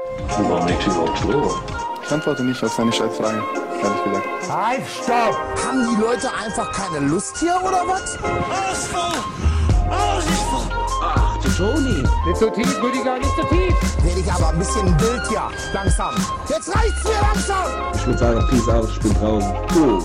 Warum nicht über Klo? Ich antworte nicht auf seine Scheißfrage, ehrlich gesagt. Halt, stopp! Haben die Leute einfach keine Lust hier, oder was? Ach, du Toni. Nicht so tief, Rüdiger, nicht so tief! Werde ich aber ein bisschen wild hier, langsam. Jetzt reicht's mir langsam! Ich würde sagen, peace out, ich bin draußen. Cool.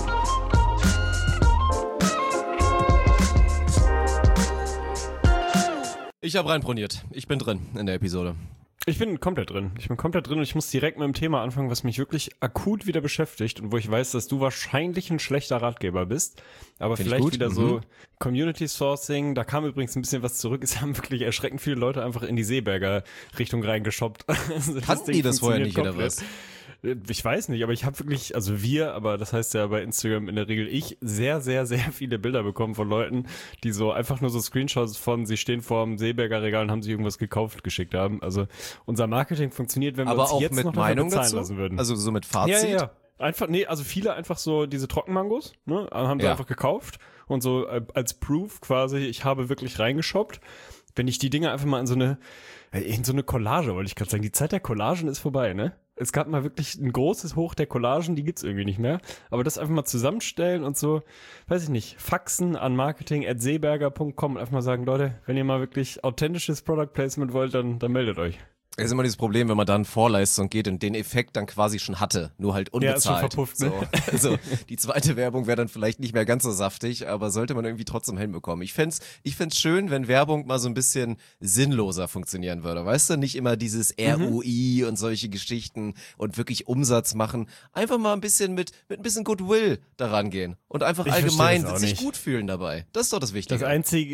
Ich habe reinproniert. Ich bin drin in der Episode. Ich bin komplett drin. Und ich muss direkt mit dem Thema anfangen, was mich wirklich akut wieder beschäftigt und wo ich weiß, dass du wahrscheinlich ein schlechter Ratgeber bist. Aber Find ich vielleicht gut. wieder so Community Sourcing. Da kam übrigens ein bisschen was zurück. Es haben wirklich erschreckend viele Leute einfach in die Seeberger Richtung reingeshoppt. Also Kannten die das vorher nicht, oder was? Ich weiß nicht, aber ich habe wirklich, also aber das heißt ja bei Instagram in der Regel sehr, sehr, sehr viele Bilder bekommen von Leuten, die so einfach nur so Screenshots von, sie stehen vor dem Seeberger Regal und haben sich irgendwas gekauft geschickt haben. Also unser Marketing funktioniert, wenn wir Aber uns auch jetzt mit noch Meinung bezahlen dazu? lassen würden. Also so mit Fazit? Ja. Einfach, also viele einfach so diese Trockenmangos, ne, haben sie Ja. einfach gekauft und so als Proof quasi, ich habe wirklich reingeshoppt. Wenn ich die Dinge einfach mal in so eine Collage, wollte ich gerade sagen, die Zeit der Collagen ist vorbei, ne? Es gab mal wirklich ein großes Hoch der Collagen, die gibt's irgendwie nicht mehr. Aber das einfach mal zusammenstellen und so, weiß ich nicht, faxen an marketing@seeberger.com und einfach mal sagen, Leute, wenn ihr mal wirklich authentisches Product Placement wollt, dann meldet euch. Es ist immer dieses Problem, wenn man dann Vorleistung geht und den Effekt dann quasi schon hatte, nur halt unbezahlt. Ja, ist schon verpufft, ne? So. Also die zweite Werbung wäre dann vielleicht nicht mehr ganz so saftig, aber sollte man irgendwie trotzdem hinbekommen. Ich fänd's schön, wenn Werbung mal so ein bisschen sinnloser funktionieren würde. Weißt du, nicht immer dieses ROI und solche Geschichten und wirklich Umsatz machen. Einfach mal ein bisschen mit ein bisschen Goodwill daran gehen und einfach Ich allgemein verstehe das auch sich nicht. gut fühlen dabei. Das ist doch das Wichtige.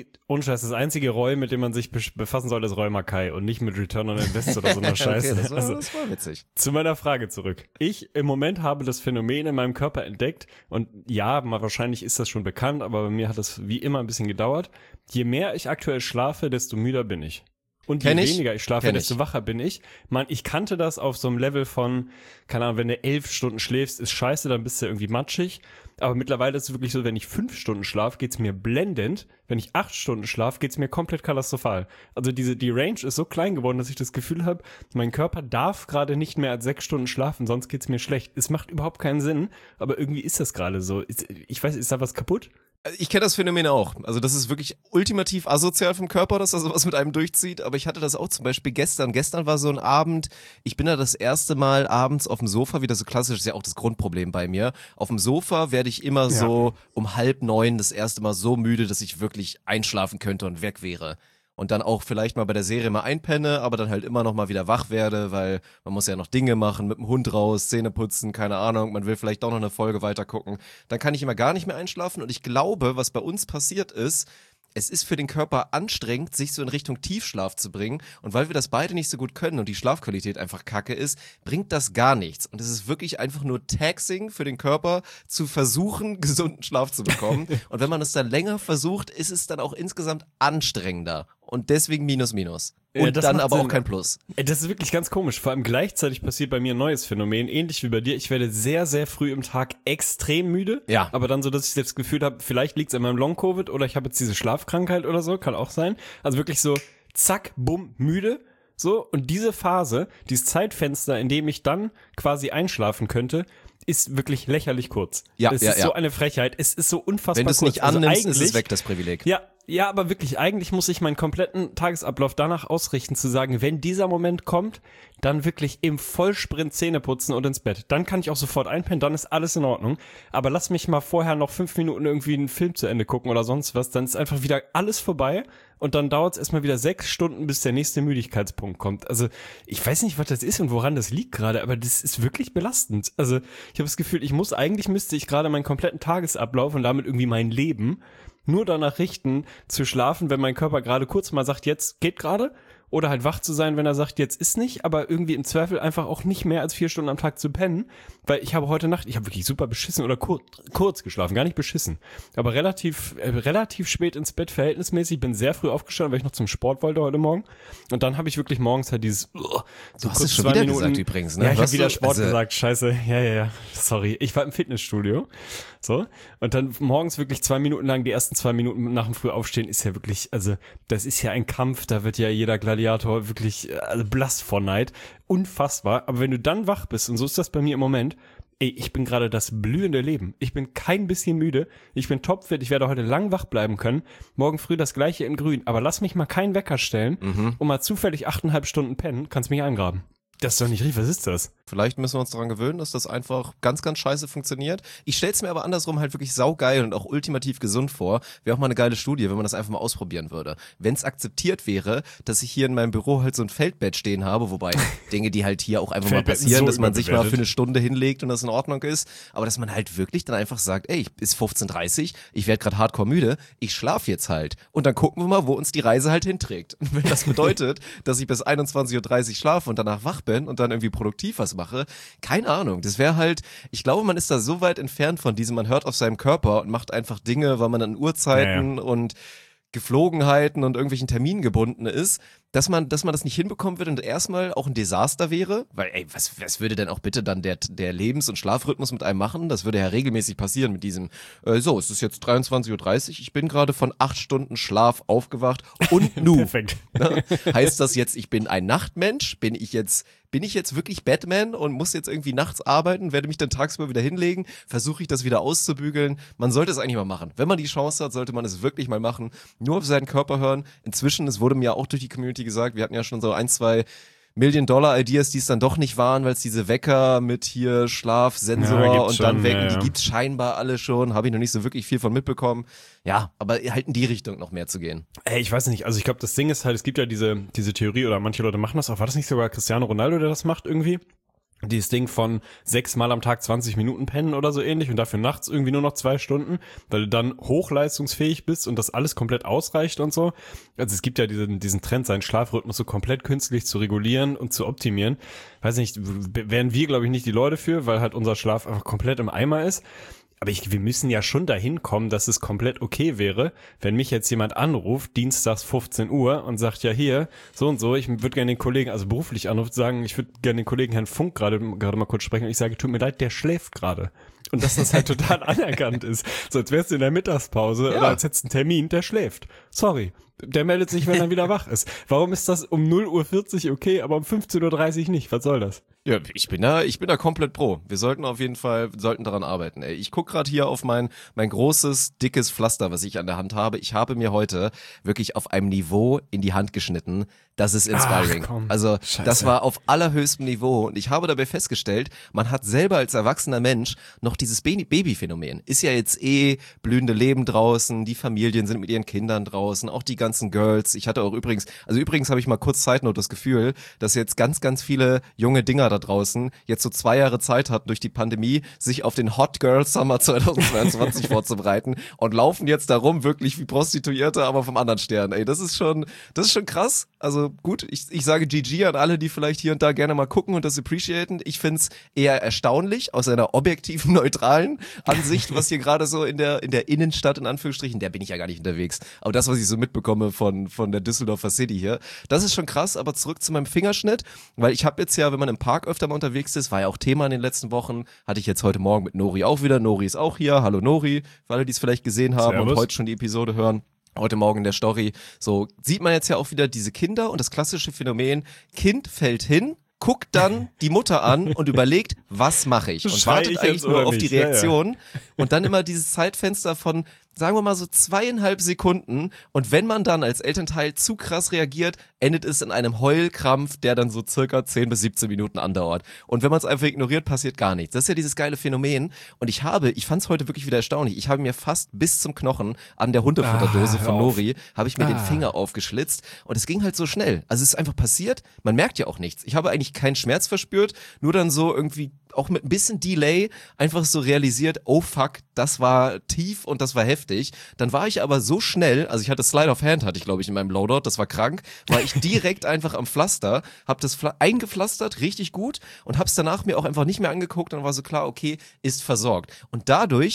Das einzige Roy, mit dem man sich befassen soll, ist Roy Mackay und nicht mit Return on Invest oder so einer Scheiße. Okay, das Also, war witzig. zu meiner Frage zurück. Ich im Moment habe das Phänomen in meinem Körper entdeckt und ja, mal wahrscheinlich ist das schon bekannt, aber bei mir hat das wie immer ein bisschen gedauert. Je mehr ich aktuell schlafe, desto müder bin ich. Und je weniger ich schlafe, desto wacher bin ich. Ich kannte das auf so einem Level von, keine Ahnung, wenn du 11 Stunden schläfst, ist scheiße, dann bist du irgendwie matschig. Aber mittlerweile ist es wirklich so, wenn ich 5 Stunden schlafe, geht's mir blendend. Wenn ich 8 Stunden schlafe, geht's mir komplett katastrophal. Also die Range ist so klein geworden, dass ich das Gefühl habe, mein Körper darf gerade nicht mehr als 6 Stunden schlafen, sonst geht's mir schlecht. Es macht überhaupt keinen Sinn, aber irgendwie ist das gerade so. Ich weiß, ist da was kaputt? Ich kenne das Phänomen auch. Also das ist wirklich ultimativ asozial vom Körper, dass da sowas mit einem durchzieht. Aber ich hatte das auch zum Beispiel gestern. Gestern war so ein Abend, ich bin da das erste Mal abends auf dem Sofa, wieder so klassisch, ist ja auch das Grundproblem bei mir. Auf dem Sofa werde ich immer so um 8:30 das erste Mal so müde, dass ich wirklich einschlafen könnte und weg wäre. Und dann auch vielleicht mal bei der Serie mal einpenne, aber dann halt immer noch mal wieder wach werde, weil man muss ja noch Dinge machen, mit dem Hund raus, Zähne putzen, keine Ahnung, man will vielleicht doch noch eine Folge weiter gucken. Dann kann ich immer gar nicht mehr einschlafen und ich glaube, was bei uns passiert ist, es ist für den Körper anstrengend, sich so in Richtung Tiefschlaf zu bringen. Und weil wir das beide nicht so gut können und die Schlafqualität einfach kacke ist, bringt das gar nichts. Und es ist wirklich einfach nur taxing für den Körper, zu versuchen, gesunden Schlaf zu bekommen. Und wenn man es dann länger versucht, ist es dann auch insgesamt anstrengender. Und deswegen Minus. Und das dann macht aber Sinn. auch kein Plus. Das ist wirklich ganz komisch. Vor allem gleichzeitig passiert bei mir ein neues Phänomen, ähnlich wie bei dir. Ich werde sehr, sehr früh im Tag extrem müde. Ja. Aber dann so, dass ich das Gefühl habe, vielleicht liegt es an meinem Long-Covid oder ich habe jetzt diese Schlafkrankheit oder so, kann auch sein. Also wirklich so, zack, bumm, müde. So, und diese Phase, dieses Zeitfenster, in dem ich dann quasi einschlafen könnte, ist wirklich lächerlich kurz. Ja, es ja, ist ja. so eine Frechheit. Es ist so unfassbar Wenn du es kurz. nicht annimmst, ist es eigentlich- weg, das Privileg. Ja, aber wirklich, eigentlich muss ich meinen kompletten Tagesablauf danach ausrichten, zu sagen, wenn dieser Moment kommt, dann wirklich im Vollsprint Zähne putzen und ins Bett. Dann kann ich auch sofort einpennen, dann ist alles in Ordnung. Aber lass mich mal vorher noch 5 Minuten irgendwie einen Film zu Ende gucken oder sonst was, dann ist einfach wieder alles vorbei und dann dauert es erstmal wieder 6 Stunden, bis der nächste Müdigkeitspunkt kommt. Also ich weiß nicht, was das ist und woran das liegt gerade, aber das ist wirklich belastend. Also ich habe das Gefühl, müsste ich gerade meinen kompletten Tagesablauf und damit irgendwie mein Leben nur danach richten, zu schlafen, wenn mein Körper gerade kurz mal sagt, jetzt geht gerade, oder halt wach zu sein, wenn er sagt, jetzt ist nicht, aber irgendwie im Zweifel einfach auch nicht mehr als 4 Stunden am Tag zu pennen, weil ich habe heute Nacht, ich habe wirklich super beschissen oder kurz geschlafen, gar nicht beschissen, aber relativ spät ins Bett verhältnismäßig, bin sehr früh aufgestanden, weil ich noch zum Sport wollte heute Morgen und dann habe ich wirklich morgens halt dieses Du hast kurz es schon 2 wieder Minuten, gesagt übrigens, ne? Ja, ich habe Was wieder du- Sport also- gesagt, scheiße, ja, sorry, ich war im Fitnessstudio, so, und dann morgens wirklich 2 Minuten lang, die ersten 2 Minuten nach dem Frühaufstehen ist ja wirklich, also das ist ja ein Kampf, da wird ja jeder Gladiator Radiator, wirklich blass vor Neid. Unfassbar. Aber wenn du dann wach bist, und so ist das bei mir im Moment, ich bin gerade das blühende Leben. Ich bin kein bisschen müde. Ich bin topfit. Ich werde heute lang wach bleiben können. Morgen früh das gleiche in grün. Aber lass mich mal keinen Wecker stellen und mal zufällig 8,5 Stunden pennen. Kannst mich eingraben. Das ist doch nicht richtig. Was ist das? Vielleicht müssen wir uns daran gewöhnen, dass das einfach ganz, ganz scheiße funktioniert. Ich stell's mir aber andersrum halt wirklich saugeil und auch ultimativ gesund vor. Wäre auch mal eine geile Studie, wenn man das einfach mal ausprobieren würde. Wenn es akzeptiert wäre, dass ich hier in meinem Büro halt so ein Feldbett stehen habe, wobei Dinge, die halt hier auch einfach mal passieren, so dass man sich mal für eine Stunde hinlegt und das in Ordnung ist, aber dass man halt wirklich dann einfach sagt, ey, ist 15:30 Uhr, ich werde gerade hardcore müde, ich schlafe jetzt halt. Und dann gucken wir mal, wo uns die Reise halt hinträgt. Und wenn das bedeutet, dass ich bis 21:30 Uhr schlafe und danach wach bin und dann irgendwie produktiv was mache, keine Ahnung, das wäre halt, ich glaube, man ist da so weit entfernt von diesem, man hört auf seinem Körper und macht einfach Dinge, weil man an Uhrzeiten und Geflogenheiten und irgendwelchen Terminen gebunden ist, dass man das nicht hinbekommen wird und erstmal auch ein Desaster wäre, weil ey, was würde denn auch bitte dann der Lebens- und Schlafrhythmus mit einem machen? Das würde ja regelmäßig passieren mit diesem, so, es ist jetzt 23:30 Uhr, ich bin gerade von 8 Stunden Schlaf aufgewacht und nu. Perfekt. Heißt das jetzt, ich bin ein Nachtmensch? Bin ich jetzt wirklich Batman und muss jetzt irgendwie nachts arbeiten, werde mich dann tagsüber wieder hinlegen, versuche ich das wieder auszubügeln? Man sollte es eigentlich mal machen. Wenn man die Chance hat, sollte man es wirklich mal machen. Nur auf seinen Körper hören. Inzwischen, es wurde mir auch durch die Community gesagt, wir hatten ja schon so 1-2 Million-Dollar-Ideas, die es dann doch nicht waren, weil es diese Wecker mit hier Schlafsensor und dann wecken, die gibt's scheinbar alle schon, habe ich noch nicht so wirklich viel von mitbekommen. Ja, aber halt in die Richtung noch mehr zu gehen. Ey, ich weiß nicht, also ich glaube, das Ding ist halt, es gibt ja diese Theorie oder manche Leute machen das auch, war das nicht sogar Cristiano Ronaldo, der das macht irgendwie? Dieses Ding von 6 Mal am Tag 20 Minuten pennen oder so ähnlich und dafür nachts irgendwie nur noch 2 Stunden, weil du dann hochleistungsfähig bist und das alles komplett ausreicht und so. Also es gibt ja diesen Trend, seinen Schlafrhythmus so komplett künstlich zu regulieren und zu optimieren. Weiß nicht, wären wir, glaube ich, nicht die Leute für, weil halt unser Schlaf einfach komplett im Eimer ist. Aber wir müssen ja schon dahin kommen, dass es komplett okay wäre, wenn mich jetzt jemand anruft, dienstags 15 Uhr und sagt, ja hier, so und so, ich würde gerne den Kollegen, also beruflich anruft, sagen, ich würde gerne den Kollegen Herrn Funk gerade mal kurz sprechen und ich sage, tut mir leid, der schläft gerade. Und dass das halt total anerkannt ist. So als wärst du in der Mittagspause oder als hättest du einen Termin, der schläft. Sorry. Der meldet sich, wenn er wieder wach ist. Warum ist das um 0:40 Uhr okay, aber um 15:30 Uhr nicht? Was soll das? Ja, ich bin da komplett pro. Wir sollten daran arbeiten. Ey, ich guck gerade hier auf mein großes, dickes Pflaster, was ich an der Hand habe. Ich habe mir heute wirklich auf einem Niveau in die Hand geschnitten. Das ist inspiring. Also Scheiße. Das war auf allerhöchstem Niveau und ich habe dabei festgestellt, man hat selber als erwachsener Mensch noch dieses Baby-Phänomen. Ist ja jetzt blühende Leben draußen, die Familien sind mit ihren Kindern draußen, auch die ganzen Girls. Ich hatte auch übrigens habe ich mal kurz Zeitnot das Gefühl, dass jetzt ganz, ganz viele junge Dinger da draußen jetzt so 2 Jahre Zeit hatten durch die Pandemie, sich auf den Hot Girl Summer 2022 vorzubereiten und laufen jetzt da rum wirklich wie Prostituierte, aber vom anderen Stern. Ey, das ist schon krass. Also gut, ich sage GG an alle, die vielleicht hier und da gerne mal gucken und das appreciaten. Ich find's eher erstaunlich aus einer objektiven, neutralen Ansicht, was hier gerade so in der Innenstadt, in Anführungsstrichen, der bin ich ja gar nicht unterwegs. Aber das, was ich so mitbekomme von der Düsseldorfer City hier, das ist schon krass. Aber zurück zu meinem Fingerschnitt, weil ich habe jetzt ja, wenn man im Park öfter mal unterwegs ist, war ja auch Thema in den letzten Wochen, hatte ich jetzt heute Morgen mit Nori auch wieder. Nori ist auch hier. Hallo Nori, für alle, die es vielleicht gesehen haben und heute schon die Episode hören. Heute Morgen in der Story. So sieht man jetzt ja auch wieder diese Kinder und das klassische Phänomen, Kind fällt hin, guckt dann die Mutter an und überlegt, was mache ich? Und wartet eigentlich nur auf die Reaktion. Ja. Und dann immer dieses Zeitfenster von, sagen wir mal so 2,5 Sekunden. Und wenn man dann als Elternteil zu krass reagiert, endet es in einem Heulkrampf, der dann so circa 10 bis 17 Minuten andauert. Und wenn man es einfach ignoriert, passiert gar nichts. Das ist ja dieses geile Phänomen. Und ich fand es heute wirklich wieder erstaunlich. Ich habe mir fast bis zum Knochen an der Hundefutterdose von Nori, habe ich mir den Finger aufgeschlitzt. Und es ging halt so schnell. Also es ist einfach passiert. Man merkt ja auch nichts. Ich habe eigentlich keinen Schmerz verspürt, nur dann so irgendwie auch mit ein bisschen Delay einfach so realisiert, oh fuck, das war tief und das war heftig. Dann war ich aber so schnell, also ich hatte Slide of Hand, hatte ich glaube ich in meinem Loadout, das war krank, war ich direkt einfach am Pflaster, hab das eingepflastert, richtig gut und hab's danach mir auch einfach nicht mehr angeguckt und war so klar, okay, ist versorgt. Und dadurch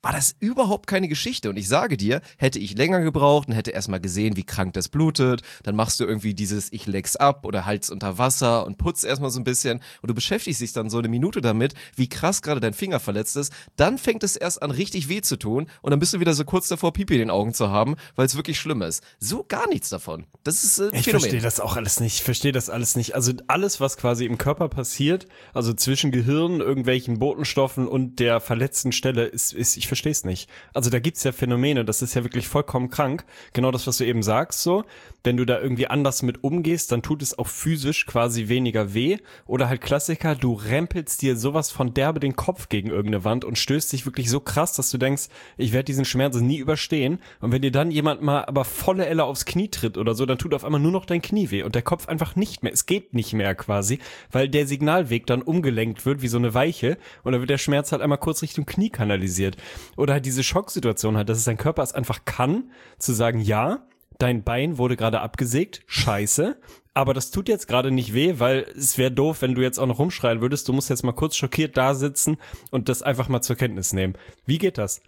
war das überhaupt keine Geschichte. Und ich sage dir, hätte ich länger gebraucht und hätte erstmal gesehen, wie krank das blutet, dann machst du irgendwie dieses ich leg's ab oder halt's unter Wasser und putz erstmal so ein bisschen und du beschäftigst dich dann so eine Minute damit, wie krass gerade dein Finger verletzt ist, dann fängt es erst an richtig weh zu tun und dann bist du wieder so kurz davor, Pipi in den Augen zu haben, weil es wirklich schlimm ist. So gar nichts davon. Das ist ein Ich Phänomen. verstehe das auch alles nicht. Ich verstehe das alles nicht. Also alles, was quasi im Körper passiert, also zwischen Gehirn, irgendwelchen Botenstoffen und der verletzten Stelle, ist ich verstehe es nicht. Also da gibt's ja Phänomene, das ist ja wirklich vollkommen krank. Genau das, was du eben sagst, so. Wenn du da irgendwie anders mit umgehst, dann tut es auch physisch quasi weniger weh. Oder halt Klassiker, du rempelst dir sowas von derbe den Kopf gegen irgendeine Wand und stößt dich wirklich so krass, dass du denkst, ich werde diesen Schmerz nie überstehen. Und wenn dir dann jemand mal aber volle Elle aufs Knie tritt oder so, dann tut auf einmal nur noch dein Knie weh und der Kopf einfach nicht mehr. Es geht nicht mehr quasi, weil der Signalweg dann umgelenkt wird wie so eine Weiche und dann wird der Schmerz halt einmal kurz Richtung Knie kanalisiert. Oder halt diese Schocksituation halt, dass es dein Körper es einfach kann, zu sagen, ja, dein Bein wurde gerade abgesägt, scheiße, aber das tut jetzt gerade nicht weh, weil es wäre doof, wenn du jetzt auch noch rumschreien würdest, du musst jetzt mal kurz schockiert da sitzen und das einfach mal zur Kenntnis nehmen. Wie geht das?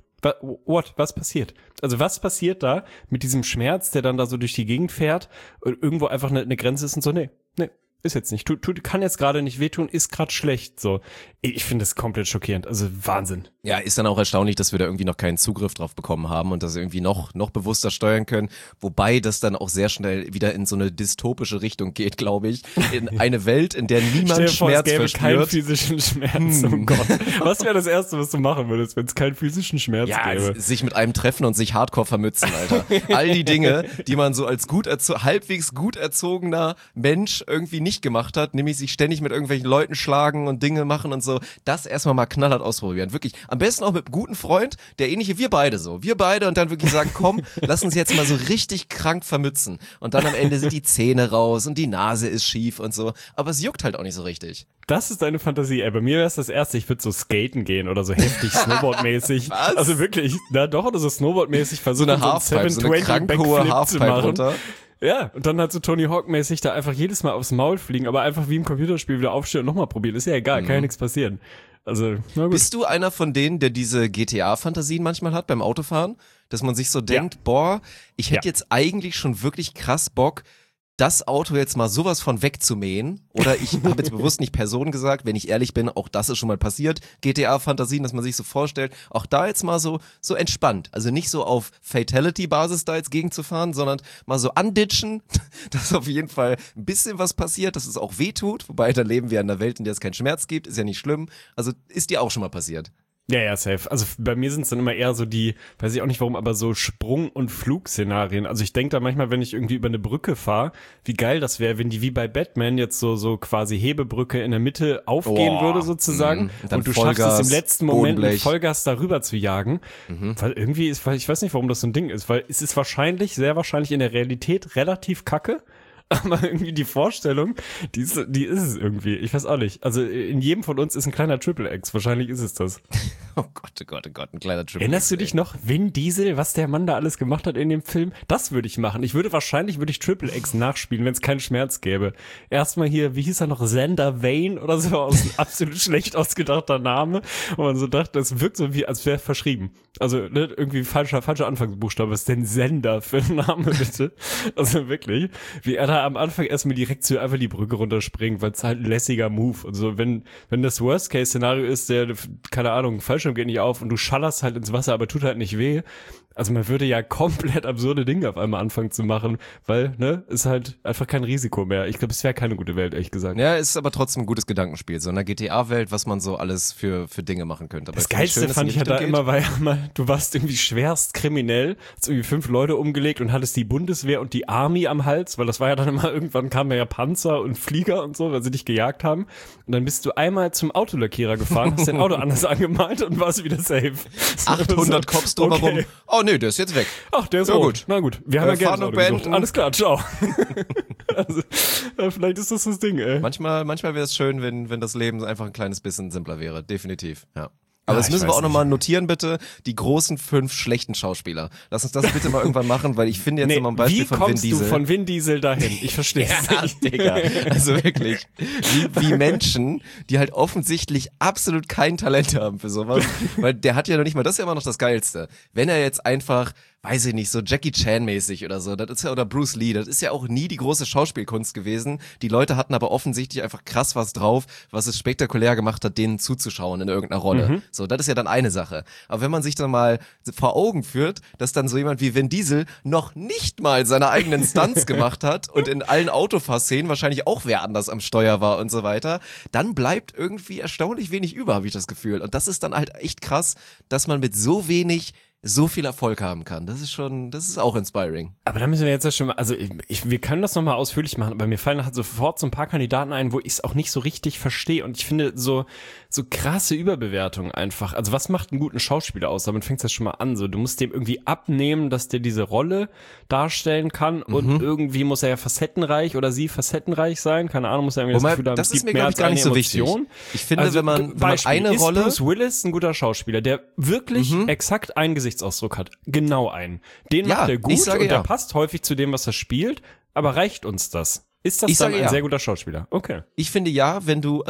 Was passiert? Also was passiert da mit diesem Schmerz, der dann da so durch die Gegend fährt und irgendwo einfach eine Grenze ist und so, nee, ist jetzt nicht. Kann jetzt gerade nicht wehtun, ist gerade schlecht. So, ich finde das komplett schockierend. Also Wahnsinn. Ja, ist dann auch erstaunlich, dass wir da irgendwie noch keinen Zugriff drauf bekommen haben und das irgendwie noch bewusster steuern können. Wobei das dann auch sehr schnell wieder in so eine dystopische Richtung geht, glaube ich. In eine Welt, in der niemand Schmerz verspürt. Keinen physischen Schmerz. Oh Gott. Was wäre das Erste, was du machen würdest, wenn es keinen physischen Schmerz gäbe? Ja, sich mit einem treffen und sich hardcore vermützen, Alter. All die Dinge, die man so als halbwegs gut erzogener Mensch irgendwie nicht gemacht hat, nämlich sich ständig mit irgendwelchen Leuten schlagen und Dinge machen und so, das erstmal mal knallhart ausprobieren. Wirklich, am besten auch mit einem guten Freund, der ähnliche, wir beide und dann wirklich sagen, komm, lass uns jetzt mal so richtig krank vermützen. Und dann am Ende sind die Zähne raus und die Nase ist schief und so, aber es juckt halt auch nicht so richtig. Das ist deine Fantasie, ey. Bei mir wäre es das Erste, ich würde so skaten gehen oder so heftig Snowboard-mäßig. Was? Also wirklich, na doch, oder so Snowboard-mäßig versuchen, so eine Halfpipe, so eine krank hohe Halfpipe runter. Ja, und dann halt so Tony Hawk-mäßig da einfach jedes Mal aufs Maul fliegen, aber einfach wie im Computerspiel wieder aufstehen und nochmal probieren. Ist ja egal, kann ja nichts passieren. Also, na gut. Bist du einer von denen, der diese GTA-Fantasien manchmal hat beim Autofahren? Dass man sich so denkt, boah, ich hätte jetzt eigentlich schon wirklich krass Bock, das Auto jetzt mal sowas von wegzumähen. Oder ich habe jetzt bewusst nicht Person gesagt, wenn ich ehrlich bin, auch das ist schon mal passiert. GTA-Fantasien, dass man sich so vorstellt, auch da jetzt mal so entspannt. Also nicht so auf Fatality-Basis da jetzt gegenzufahren, sondern mal so anditschen, dass auf jeden Fall ein bisschen was passiert, dass es auch weh tut. Wobei, da leben wir in einer Welt, in der es keinen Schmerz gibt, ist ja nicht schlimm. Also ist dir auch schon mal passiert. Ja, safe. Also bei mir sind es dann immer eher so die, weiß ich auch nicht warum, aber so Sprung- und Flugszenarien. Also ich denke da manchmal, wenn ich irgendwie über eine Brücke fahre, wie geil das wäre, wenn die wie bei Batman jetzt so quasi Hebebrücke in der Mitte aufgehen würde sozusagen und du Vollgas, schaffst es im letzten Moment mit Bodenblech. Vollgas darüber zu jagen. Weil irgendwie weil ich weiß nicht, warum das so ein Ding ist, weil es ist sehr wahrscheinlich in der Realität relativ kacke. Aber irgendwie die Vorstellung, die ist es irgendwie. Ich weiß auch nicht. Also in jedem von uns ist ein kleiner Triple X. Wahrscheinlich ist es das. Oh Gott, ein kleiner Triple X. Erinnerst du dich noch, Vin Diesel, was der Mann da alles gemacht hat in dem Film? Das würde ich machen. Wahrscheinlich würde ich Triple X nachspielen, wenn es keinen Schmerz gäbe. Erstmal hier, wie hieß er noch, Xander Wayne oder so, aus ein absolut schlecht ausgedachter Name. Und man so dachte, das wirkt so wie, als wäre verschrieben. Also ne, irgendwie falscher Anfangsbuchstabe. Was ist denn Sender für ein Name, bitte? Also wirklich, wie er da am Anfang erstmal direkt so einfach die Brücke runterspringt, weil es halt ein lässiger Move. Und so, wenn das Worst-Case-Szenario ist, der, keine Ahnung, Fallschirm geht nicht auf und du schallerst halt ins Wasser, aber tut halt nicht weh. Also man würde ja komplett absurde Dinge auf einmal anfangen zu machen, weil, ne, ist halt einfach kein Risiko mehr. Ich glaube, es wäre keine gute Welt, ehrlich gesagt. Ja, ist aber trotzdem ein gutes Gedankenspiel. So in einer GTA-Welt, was man so alles für Dinge machen könnte. Aber das Geilste fand ich ja da immer, weil du warst irgendwie schwerst kriminell, hast irgendwie 5 Leute umgelegt und hattest die Bundeswehr und die Army am Hals, weil das war ja dann immer, irgendwann kamen ja Panzer und Flieger und so, weil sie dich gejagt haben. Und dann bist du einmal zum Autolackierer gefahren, hast dein Auto anders angemalt und warst wieder safe. 800 Cops drumherum. Okay. Oh nee, der ist jetzt weg. Ach, der ist Ja, rot. gut. Na gut, wir haben ja Geld Fahndung gesucht. beenden. Alles klar, ciao. Also, vielleicht ist das Ding, ey. Manchmal wäre es schön, wenn das Leben einfach ein kleines bisschen simpler wäre. Definitiv, ja. Aber das müssen wir auch nochmal notieren, bitte. Die großen 5 schlechten Schauspieler. Lass uns das bitte mal irgendwann machen, weil ich finde jetzt immer ein Beispiel von Vin Diesel. Wie kommst du von Vin Diesel dahin? Ich verstehe es nicht. Digga. Also wirklich. Wie Menschen, die halt offensichtlich absolut kein Talent haben für sowas. Weil der hat ja noch nicht mal, das ist ja immer noch das Geilste. Wenn er jetzt einfach, weiß ich nicht, so Jackie Chan mäßig oder so, das ist ja, oder Bruce Lee, das ist ja auch nie die große Schauspielkunst gewesen. Die Leute hatten aber offensichtlich einfach krass was drauf, was es spektakulär gemacht hat, denen zuzuschauen in irgendeiner Rolle. So, das ist ja dann eine Sache. Aber wenn man sich dann mal vor Augen führt, dass dann so jemand wie Vin Diesel noch nicht mal seine eigenen Stunts gemacht hat und in allen Autofahrszenen wahrscheinlich auch wer anders am Steuer war und so weiter, dann bleibt irgendwie erstaunlich wenig über, habe ich das Gefühl. Und das ist dann halt echt krass, dass man mit so wenig so viel Erfolg haben kann. Das ist auch inspiring. Aber da müssen wir jetzt ja schon mal, also wir können das nochmal ausführlich machen, aber mir fallen halt sofort so ein paar Kandidaten ein, wo ich es auch nicht so richtig verstehe und ich finde so krasse Überbewertung einfach. Also was macht einen guten Schauspieler aus? Damit fängt es ja schon mal an. So, du musst dem irgendwie abnehmen, dass der diese Rolle darstellen kann und irgendwie muss er ja facettenreich oder sie facettenreich sein. Keine Ahnung, muss er irgendwie das Gefühl haben, das es ist gibt mir mehr gar nicht so Emotion. wichtig. Ich finde, wenn man eine ist Rolle... Bruce Willis ein guter Schauspieler, der wirklich exakt einen Gesichtsausdruck hat. Genau einen. Den macht er gut und der passt häufig zu dem, was er spielt. Aber reicht uns das? Ist das dann ein sehr guter Schauspieler? Okay. Ich finde ja,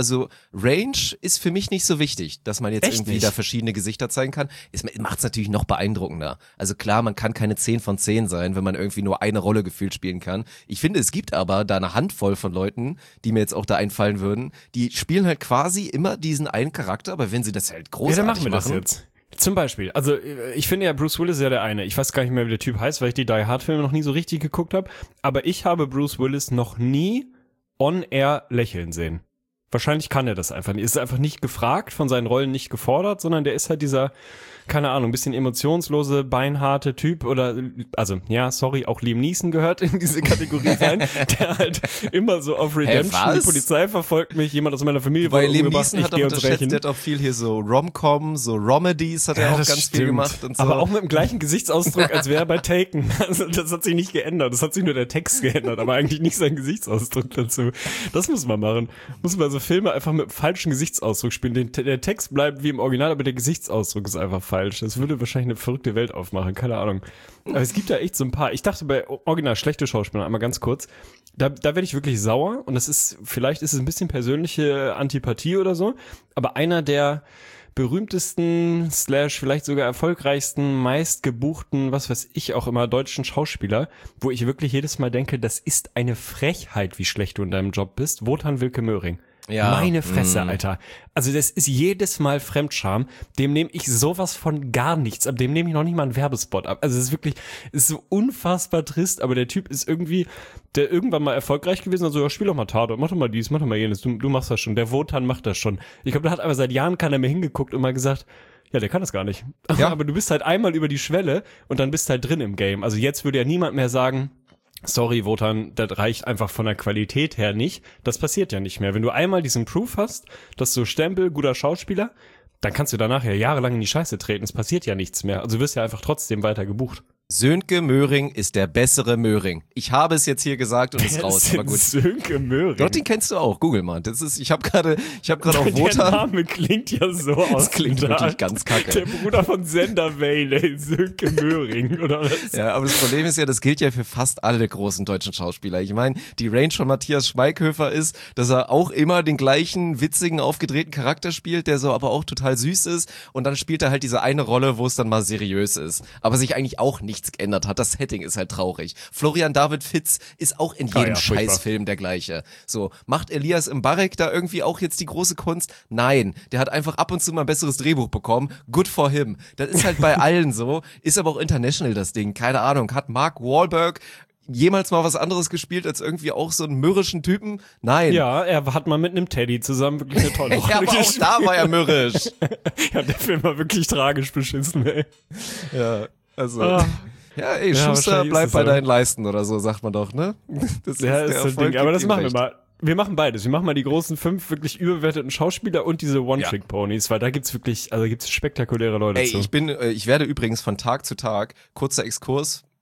Range ist für mich nicht so wichtig, dass man jetzt irgendwie da verschiedene Gesichter zeigen kann. Macht es natürlich noch beeindruckender. Also klar, man kann keine 10 von 10 sein, wenn man irgendwie nur eine Rolle gefühlt spielen kann. Ich finde, es gibt aber da eine Handvoll von Leuten, die mir jetzt auch da einfallen würden, die spielen halt quasi immer diesen einen Charakter, aber wenn sie das halt großartig dann machen wir das jetzt. Zum Beispiel, also ich finde ja, Bruce Willis ist ja der eine. Ich weiß gar nicht mehr, wie der Typ heißt, weil ich die Die Hard Filme noch nie so richtig geguckt habe. Aber ich habe Bruce Willis noch nie on-air lächeln sehen. Wahrscheinlich kann er das einfach nicht. Ist einfach nicht gefragt, von seinen Rollen nicht gefordert, sondern der ist halt dieser, keine Ahnung, ein bisschen emotionslose, beinharte Typ oder, also, ja, sorry, auch Liam Neeson gehört in diese Kategorie rein, der halt immer so auf Redemption, die Polizei verfolgt mich, jemand aus meiner Familie wurde umgebracht, Liam Neeson hat aber unterschätzt, der hat auch viel hier so Rom-Com, so Romedies hat er auch ganz viel gemacht und so. Aber auch mit dem gleichen Gesichtsausdruck, als wäre er bei Taken. Also das hat sich nicht geändert, das hat sich nur der Text geändert, aber eigentlich nicht sein Gesichtsausdruck dazu. Das muss man machen. Muss man so Filme einfach mit falschen Gesichtsausdruck spielen. Der Text bleibt wie im Original, aber der Gesichtsausdruck ist einfach falsch. Das würde wahrscheinlich eine verrückte Welt aufmachen, keine Ahnung. Aber es gibt da echt so ein paar. Ich dachte bei original schlechte Schauspieler, einmal ganz kurz, da werde ich wirklich sauer und vielleicht ist es ein bisschen persönliche Antipathie oder so, aber einer der berühmtesten / vielleicht sogar erfolgreichsten, meistgebuchten, was weiß ich auch immer, deutschen Schauspieler, wo ich wirklich jedes Mal denke, das ist eine Frechheit, wie schlecht du in deinem Job bist, Wotan Wilke Möhring. Ja. Meine Fresse, Alter. Also das ist jedes Mal Fremdscham. Dem nehme ich sowas von gar nichts ab. Dem nehme ich noch nicht mal einen Werbespot ab. Also es ist wirklich, ist so unfassbar trist, aber der Typ ist irgendwie, der irgendwann mal erfolgreich gewesen, also ja, spiel doch mal Tatort, mach doch mal dies, mach doch mal jenes, du machst das schon. Der Wotan macht das schon. Ich glaube, da hat aber seit Jahren keiner mehr hingeguckt und mal gesagt, ja, der kann das gar nicht. Ja. Aber du bist halt einmal über die Schwelle und dann bist halt drin im Game. Also jetzt würde ja niemand mehr sagen, sorry, Wotan, das reicht einfach von der Qualität her nicht. Das passiert ja nicht mehr. Wenn du einmal diesen Proof hast, dass du Stempel, guter Schauspieler, dann kannst du danach ja jahrelang in die Scheiße treten. Es passiert ja nichts mehr. Also du wirst ja einfach trotzdem weiter gebucht. Sönke Möhring ist der bessere Möhring. Ich habe es jetzt hier gesagt und es ist raus, aber gut. Sönke Möhring. Doch, den kennst du auch. Google mal. Ich habe gerade auf Wotan. Der Name klingt ja so aus. Das klingt wirklich ganz kacke. Der Bruder von Sender Whale, Sönke Möhring, oder was? Ja, aber das Problem ist ja, das gilt ja für fast alle großen deutschen Schauspieler. Ich meine, die Range von Matthias Schweighöfer ist, dass er auch immer den gleichen witzigen, aufgedrehten Charakter spielt, der so aber auch total süß ist und dann spielt er halt diese eine Rolle, wo es dann mal seriös ist. Aber sich eigentlich auch nichts geändert hat. Das Setting ist halt traurig. Florian David Fitz ist auch in jedem Scheißfilm der gleiche. So, macht Elias Mbarek da irgendwie auch jetzt die große Kunst? Nein, der hat einfach ab und zu mal ein besseres Drehbuch bekommen. Good for him. Das ist halt bei allen so. Ist aber auch international das Ding. Keine Ahnung. Hat Mark Wahlberg jemals mal was anderes gespielt als irgendwie auch so einen mürrischen Typen? Nein. Ja, er hat mal mit einem Teddy zusammen wirklich eine tolle Rolle ja, aber auch da war er mürrisch. Ja, der Film war wirklich tragisch beschissen, ey. Ja, also... Ja, ey, Schuster, bleib bei deinen Leisten oder so, sagt man doch, ne? Das ist das Ding. Aber das machen wir mal. Wir machen beides. Wir machen mal die großen 5 wirklich überbewerteten Schauspieler und diese One-Trick-Ponys, weil da gibt's wirklich, also gibt's spektakuläre Leute zu. Ich werde übrigens von Tag zu Tag, kurzer Exkurs,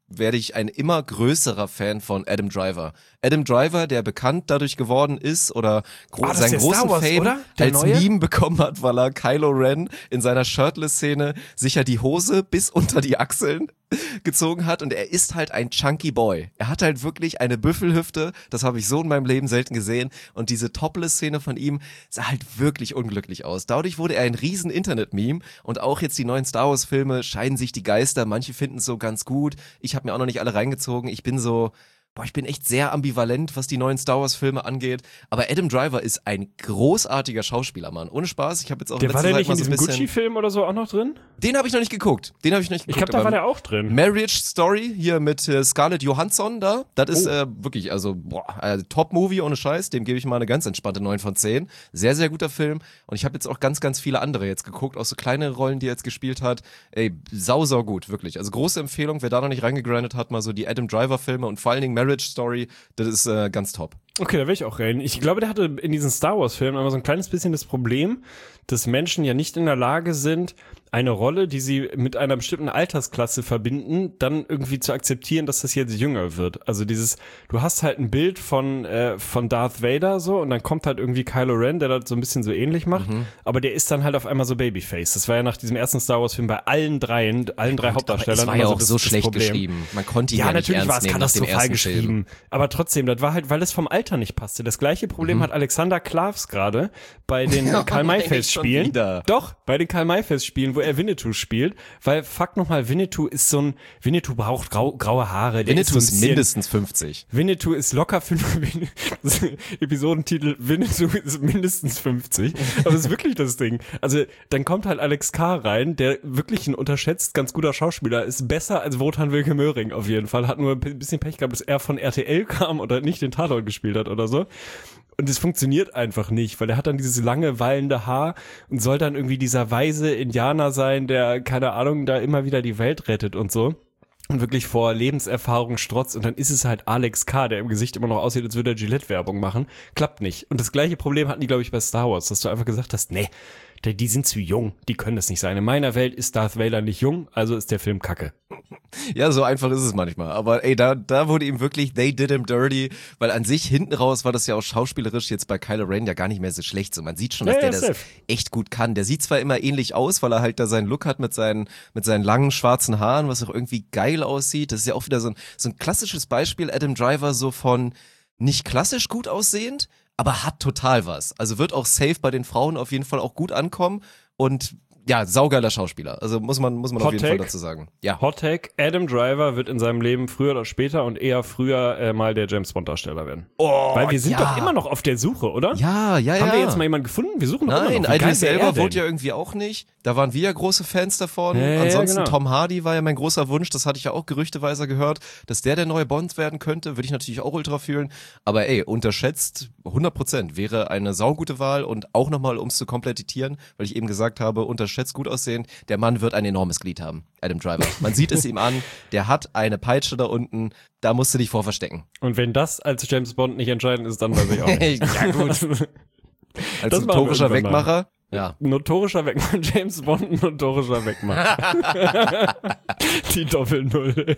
werde ich ein immer größerer Fan von Adam Driver. Adam Driver, der bekannt dadurch geworden ist oder seinen großen Fame oder? Der als neue? Meme bekommen hat, weil er Kylo Ren in seiner Shirtless-Szene sicher die Hose bis unter die Achseln gezogen hat und er ist halt ein chunky Boy. Er hat halt wirklich eine Büffelhüfte, das habe ich so in meinem Leben selten gesehen und diese Topless-Szene von ihm sah halt wirklich unglücklich aus. Dadurch wurde er ein riesen Internet-Meme und auch jetzt die neuen Star Wars-Filme scheiden sich die Geister, manche finden es so ganz gut, ich habe mir auch noch nicht alle reingezogen, ich bin echt sehr ambivalent, was die neuen Star Wars Filme angeht, aber Adam Driver ist ein großartiger Schauspieler, Mann. Ohne Spaß, ich habe jetzt auch Der war der nicht in so diesem Gucci-Film oder so auch noch drin? Den habe ich noch nicht geguckt. Ich glaube, da war der auch drin. Marriage Story hier mit Scarlett Johansson da. Das ist wirklich, also Top-Movie ohne Scheiß. Dem gebe ich mal eine ganz entspannte 9 von 10. Sehr, sehr guter Film. Und ich habe jetzt auch ganz, ganz viele andere jetzt geguckt, auch so kleine Rollen, die er jetzt gespielt hat. Ey, sau gut, wirklich. Also große Empfehlung, wer da noch nicht reingegrindet hat, mal so die Adam Driver-Filme und vor allen Dingen Marriage Story, das ist ganz top. Okay, da will ich auch rein. Ich glaube, der hatte in diesen Star Wars-Filmen immer so ein kleines bisschen das Problem, dass Menschen ja nicht in der Lage sind, eine Rolle, die sie mit einer bestimmten Altersklasse verbinden, dann irgendwie zu akzeptieren, dass das jetzt jünger wird. Also du hast halt ein Bild von Darth Vader so und dann kommt halt irgendwie Kylo Ren, der das so ein bisschen so ähnlich macht, aber der ist dann halt auf einmal so Babyface. Das war ja nach diesem ersten Star Wars Film bei allen drei Hauptdarstellern. Das war ja immer auch so schlecht Problem. geschrieben. Man konnte ihn ja nicht natürlich war ernst es nehmen nach dem katastrophal ersten geschrieben. Film. Aber trotzdem, das war halt, weil es vom Alter nicht passte. Das gleiche Problem hat Alexander Klavs gerade bei den Karl-May-Fest-Spielen. Doch, bei den Karl-May-Fest-Spielen, wo er Winnetou spielt. Weil, fuck nochmal, Winnetou braucht graue Haare. Winnetou ist mindestens 50. Winnetou ist locker 5. Episodentitel, Winnetou ist mindestens 50. Aber das ist wirklich das Ding. Also, dann kommt halt Alex K. rein, der wirklich ein unterschätzt ganz guter Schauspieler ist. Besser als Wotan Wilke Möhring auf jeden Fall. Hat nur ein bisschen Pech gehabt, dass er von RTL kam oder nicht den Tatort gespielt hat oder so. Und es funktioniert einfach nicht, weil er hat dann dieses lange, wallende Haar und soll dann irgendwie dieser weise Indianer sein, der, keine Ahnung, da immer wieder die Welt rettet und so. Und wirklich vor Lebenserfahrung strotzt und dann ist es halt Alex K., der im Gesicht immer noch aussieht, als würde er Gillette-Werbung machen. Klappt nicht. Und das gleiche Problem hatten die, glaube ich, bei Star Wars, dass du einfach gesagt hast, nee, die sind zu jung, die können das nicht sein. In meiner Welt ist Darth Vader nicht jung, also ist der Film kacke. Ja, so einfach ist es manchmal. Aber ey, da wurde ihm wirklich, they did him dirty, weil an sich hinten raus war das ja auch schauspielerisch jetzt bei Kylo Ren ja gar nicht mehr so schlecht. So, man sieht schon, dass der das echt gut kann. Der sieht zwar immer ähnlich aus, weil er halt da seinen Look hat mit seinen langen schwarzen Haaren, was auch irgendwie geil aussieht. Das ist ja auch wieder so ein klassisches Beispiel, Adam Driver, so von nicht klassisch gut aussehend, aber hat total was. Also wird auch safe bei den Frauen auf jeden Fall auch gut ankommen und ja, saugeiler Schauspieler. Also muss man auf jeden Fall dazu sagen. Ja. Hot Take, Adam Driver wird in seinem Leben früher oder später und eher früher mal der James Bond Darsteller werden. Oh, weil wir sind doch immer noch auf der Suche, oder? Ja. Haben wir jetzt mal jemanden gefunden? Wir suchen doch immer noch. Nein, Idris Elba wurde ja irgendwie auch nicht. Da waren wir ja große Fans davon. Ansonsten genau. Tom Hardy war ja mein großer Wunsch. Das hatte ich ja auch gerüchteweise gehört, dass der neue Bond werden könnte. Würde ich natürlich auch ultra fühlen. Aber ey, unterschätzt 100% wäre eine saugute Wahl und auch nochmal, um es zu komplettieren, weil ich eben gesagt habe, unterschätzt gut aussehend. Der Mann wird ein enormes Glied haben, Adam Driver. Man sieht es ihm an, der hat eine Peitsche da unten, da musst du dich vor verstecken. Und wenn das als James Bond nicht entscheidend ist, dann weiß ich auch nicht. Ja gut. Als notorischer Wegmacher. Ja. Notorischer Wegmacher, James Bond, notorischer Wegmacher. Die Doppel-Null.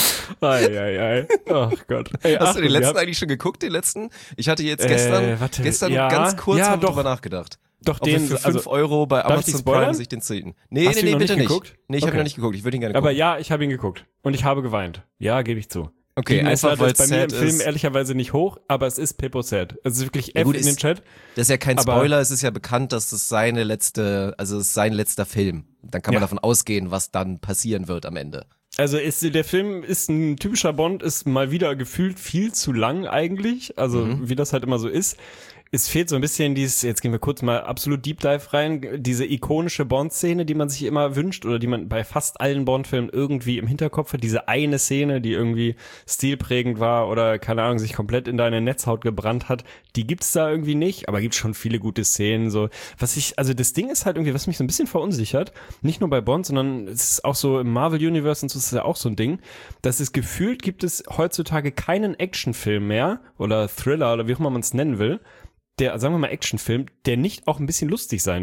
Ei. Ach Gott. Ey, hast du den letzten eigentlich schon geguckt, den letzten? Ich hatte jetzt gestern ganz kurz drüber nachgedacht. Doch, ob den für 5 Euro bei Amazon Prime sich den ziehen. Nee, bitte nicht. Nee, ich habe ihn noch nicht geguckt. Ich würde ihn gerne gucken. Aber ja, ich habe ihn geguckt. Und ich habe geweint. Ja, gebe ich zu. Okay, einfach weil es bei mir im Film ehrlicherweise nicht hoch, aber es ist Pippo sad. Es ist wirklich F in dem Chat. Das ist ja kein Spoiler, es ist ja bekannt, dass es sein letzter Film. Dann kann man davon ausgehen, was dann passieren wird am Ende. Also der Film ist ein typischer Bond, ist mal wieder gefühlt viel zu lang eigentlich, also wie das halt immer so ist. Es fehlt so ein bisschen jetzt gehen wir kurz mal absolut Deep Dive rein, diese ikonische Bond-Szene, die man sich immer wünscht oder die man bei fast allen Bond-Filmen irgendwie im Hinterkopf hat. Diese eine Szene, die irgendwie stilprägend war oder, keine Ahnung, sich komplett in deine Netzhaut gebrannt hat, die gibt's da irgendwie nicht, aber gibt schon viele gute Szenen, so. Also das Ding ist halt irgendwie, was mich so ein bisschen verunsichert, nicht nur bei Bond, sondern es ist auch so im Marvel-Universe und so ist es ja auch so ein Ding, dass es gefühlt gibt es heutzutage keinen Actionfilm mehr oder Thriller oder wie auch immer man es nennen will, der, sagen wir mal, Actionfilm, der nicht auch ein bisschen lustig sein will.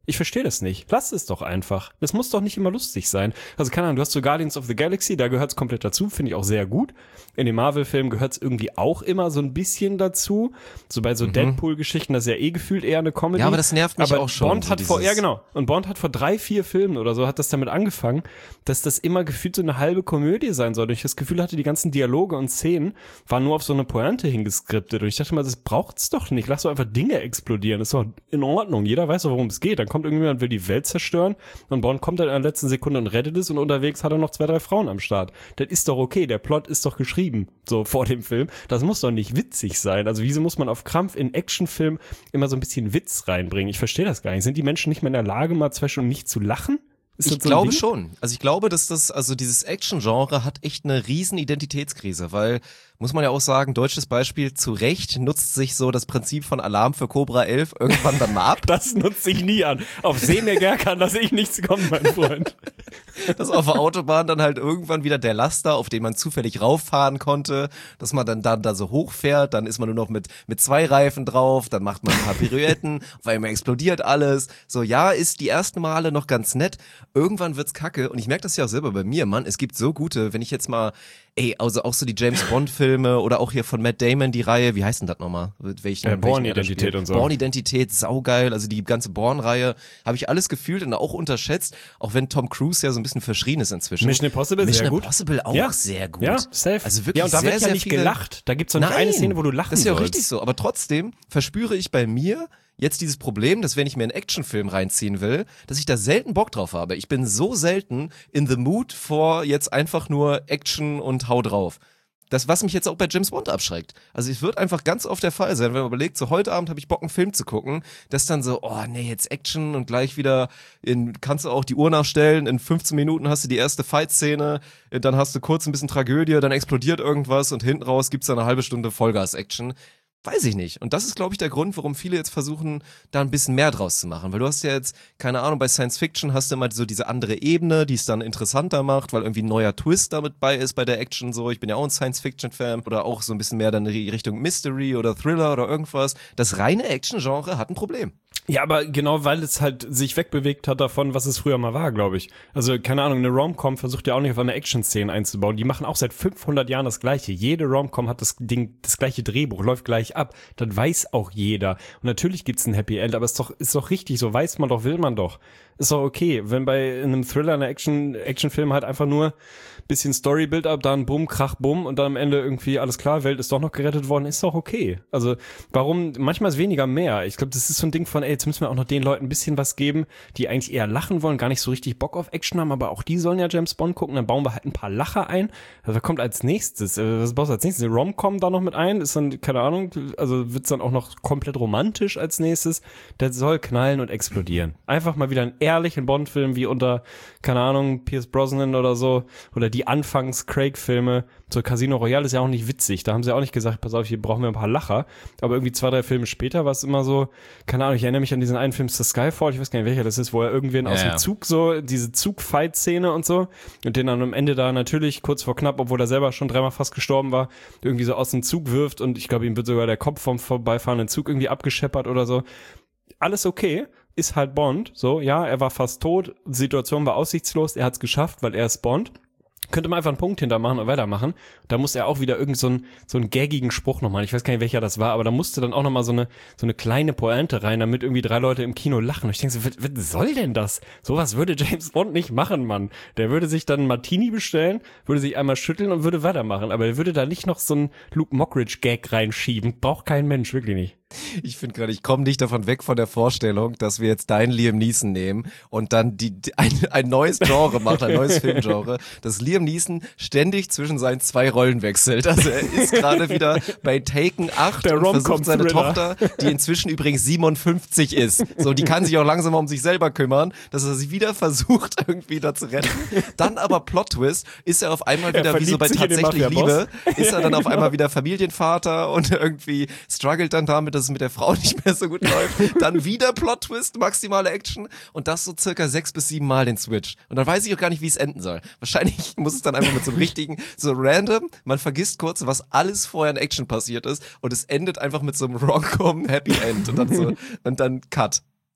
Ich verstehe das nicht. Lass es doch einfach. Das muss doch nicht immer lustig sein. Also keine Ahnung, du hast so Guardians of the Galaxy, da gehört's komplett dazu, finde ich auch sehr gut. In den Marvel-Filmen gehört's irgendwie auch immer so ein bisschen dazu. So bei so Deadpool-Geschichten, das ist ja gefühlt eher eine Comedy. Ja, aber das nervt mich aber auch schon. Bond so hat dieses- ja genau. Und Bond hat vor 3-4 Filmen oder so, hat das damit angefangen, dass das immer gefühlt so eine halbe Komödie sein soll. Und ich das Gefühl hatte, die ganzen Dialoge und Szenen waren nur auf so eine Pointe hingeskriptet. Und ich dachte mal, das braucht's doch nicht. Lass doch einfach Dinge explodieren. Das ist doch in Ordnung. Jeder weiß doch, worum es geht. Dann kommt irgendjemand, will die Welt zerstören und Bond kommt dann in der letzten Sekunde und rettet es und unterwegs hat er noch 2-3 Frauen am Start. Das ist doch okay, der Plot ist doch geschrieben, so vor dem Film. Das muss doch nicht witzig sein. Also wieso muss man auf Krampf in Actionfilm immer so ein bisschen Witz reinbringen? Ich verstehe das gar nicht. Sind die Menschen nicht mehr in der Lage, mal 2 Stunden nicht zu lachen? Ist Ich das so ein glaube Ding? schon. Also ich glaube, dass dieses Action-Genre hat echt eine riesen Identitätskrise, weil, muss man ja auch sagen, deutsches Beispiel, zu Recht nutzt sich so das Prinzip von Alarm für Cobra 11 irgendwann dann mal ab. Das nutze ich nie an. Auf See mir kann, dass ich nichts kommt, mein Freund. Dass auf der Autobahn dann halt irgendwann wieder der Laster, auf den man zufällig rauffahren konnte, dass man dann da so hochfährt, dann ist man nur noch mit 2 Reifen drauf, dann macht man ein paar Pirouetten, auf einmal explodiert alles. So, ja, ist die ersten Male noch ganz nett, irgendwann wird's kacke und ich merke das ja auch selber bei mir, Mann, es gibt so gute, wenn ich jetzt mal, also auch so die James Bond Filme oder auch hier von Matt Damon die Reihe, wie heißt denn das nochmal? Bourne-Identität und so. Bourne-Identität, saugeil, also die ganze Bourne-Reihe habe ich alles gefühlt und auch unterschätzt, auch wenn Tom Cruise ja so ein bisschen verschrien ist inzwischen. Mission Impossible, Mission sehr gut. Impossible auch Ja. sehr gut. Ja, safe. Also wirklich ja, und da sehr, wird ja sehr nicht viele... gelacht. Da gibt's doch nicht eine Szene, wo du lachen das ist ja auch sollst. richtig so, aber trotzdem verspüre ich bei mir jetzt dieses Problem, dass wenn ich mir einen Actionfilm reinziehen will, dass ich da selten Bock drauf habe. Ich bin so selten in the mood for jetzt einfach nur Action und hau drauf. Das, was mich jetzt auch bei James Bond abschreckt. Also es wird einfach ganz oft der Fall sein, wenn man überlegt, so heute Abend habe ich Bock, einen Film zu gucken, dass dann so, oh nee, jetzt Action und gleich wieder, kannst du auch die Uhr nachstellen, in 15 Minuten hast du die erste Fight-Szene, dann hast du kurz ein bisschen Tragödie, dann explodiert irgendwas und hinten raus gibt's dann eine halbe Stunde Vollgas-Action. Weiß ich nicht. Und das ist, glaube ich, der Grund, warum viele jetzt versuchen, da ein bisschen mehr draus zu machen. Weil du hast ja jetzt, keine Ahnung, bei Science Fiction hast du immer so diese andere Ebene, die es dann interessanter macht, weil irgendwie ein neuer Twist damit bei ist bei der Action so. Ich bin ja auch ein Science-Fiction-Fan oder auch so ein bisschen mehr dann in die Richtung Mystery oder Thriller oder irgendwas. Das reine Action-Genre hat ein Problem. Ja, aber genau, weil es halt sich wegbewegt hat davon, was es früher mal war, glaube ich. Also, keine Ahnung, eine Rom-Com versucht ja auch nicht auf eine Action-Szene einzubauen. Die machen auch seit 500 Jahren das Gleiche. Jede Rom-Com hat das gleiche Drehbuch, läuft gleich ab. Das weiß auch jeder. Und natürlich gibt's ein Happy End, aber ist doch richtig, so weiß man doch, will man doch. Ist doch okay, wenn bei einem Thriller, einer Actionfilm halt einfach nur bisschen Story-Build-up, dann Bumm, Krach, Bumm und dann am Ende irgendwie alles klar, Welt ist doch noch gerettet worden, ist doch okay. Also warum, manchmal ist weniger mehr. Ich glaube, das ist so ein Ding von, jetzt müssen wir auch noch den Leuten ein bisschen was geben, die eigentlich eher lachen wollen, gar nicht so richtig Bock auf Action haben, aber auch die sollen ja James Bond gucken, dann bauen wir halt ein paar Lacher ein. Also, was kommt als nächstes? Was baust du als nächstes? Rom-Com da noch mit ein? Ist dann, keine Ahnung, also wird's dann auch noch komplett romantisch als nächstes? Der soll knallen und explodieren. Einfach mal wieder einen ehrlichen Bond-Film wie unter, keine Ahnung, Pierce Brosnan oder so, oder die Anfangs-Craig-Filme. So Casino Royale ist ja auch nicht witzig. Da haben sie auch nicht gesagt, pass auf, hier brauchen wir ein paar Lacher. Aber irgendwie 2-3 Filme später war es immer so, keine Ahnung, ich erinnere mich an diesen einen Film, Skyfall, ich weiß gar nicht, welcher das ist, wo er irgendwen aus dem Zug so, diese Zug-Fight-Szene und so, und den dann am Ende da natürlich kurz vor knapp, obwohl er selber schon 3-mal fast gestorben war, irgendwie so aus dem Zug wirft und ich glaube, ihm wird sogar der Kopf vom vorbeifahrenden Zug irgendwie abgescheppert oder so. Alles okay. Ist halt Bond, so, ja, er war fast tot, die Situation war aussichtslos, er hat's geschafft, weil er ist Bond. Könnte man einfach einen Punkt hintermachen und weitermachen. Da musste er auch wieder irgend so einen gaggigen Spruch nochmal, ich weiß gar nicht, welcher das war, aber da musste dann auch nochmal so eine kleine Pointe rein, damit irgendwie 3 Leute im Kino lachen. Und ich denke so, was soll denn das? Sowas würde James Bond nicht machen, Mann. Der würde sich dann einen Martini bestellen, würde sich einmal schütteln und würde weitermachen. Aber er würde da nicht noch so einen Luke Mockridge-Gag reinschieben. Braucht kein Mensch, wirklich nicht. Ich finde gerade, ich komme nicht davon weg von der Vorstellung, dass wir jetzt deinen Liam Neeson nehmen und dann ein neues Genre macht, ein neues Filmgenre, dass Liam Neeson ständig zwischen seinen 2 Rollen wechselt. Also er ist gerade wieder bei Taken 8 Der und versucht seine Rom-Com-Thriller. Tochter, die inzwischen übrigens 57 ist, so, die kann sich auch langsam um sich selber kümmern, dass er sie wieder versucht, irgendwie da zu retten. Dann aber Plot-Twist, ist er auf einmal wieder, wie so bei verliebt sich in den Tatsächlich Liebe, Mafia-Boss. ist er dann auf einmal wieder Familienvater und irgendwie struggelt dann damit, dass es mit der Frau nicht mehr so gut läuft. Dann wieder Plot-Twist, maximale Action und das so circa 6 bis 7 Mal den Switch. Und dann weiß ich auch gar nicht, wie es enden soll. Wahrscheinlich muss es dann einfach mit so einem richtigen, so random, man vergisst kurz, was alles vorher in Action passiert ist und es endet einfach mit so einem Rom-Com Happy End und dann Cut.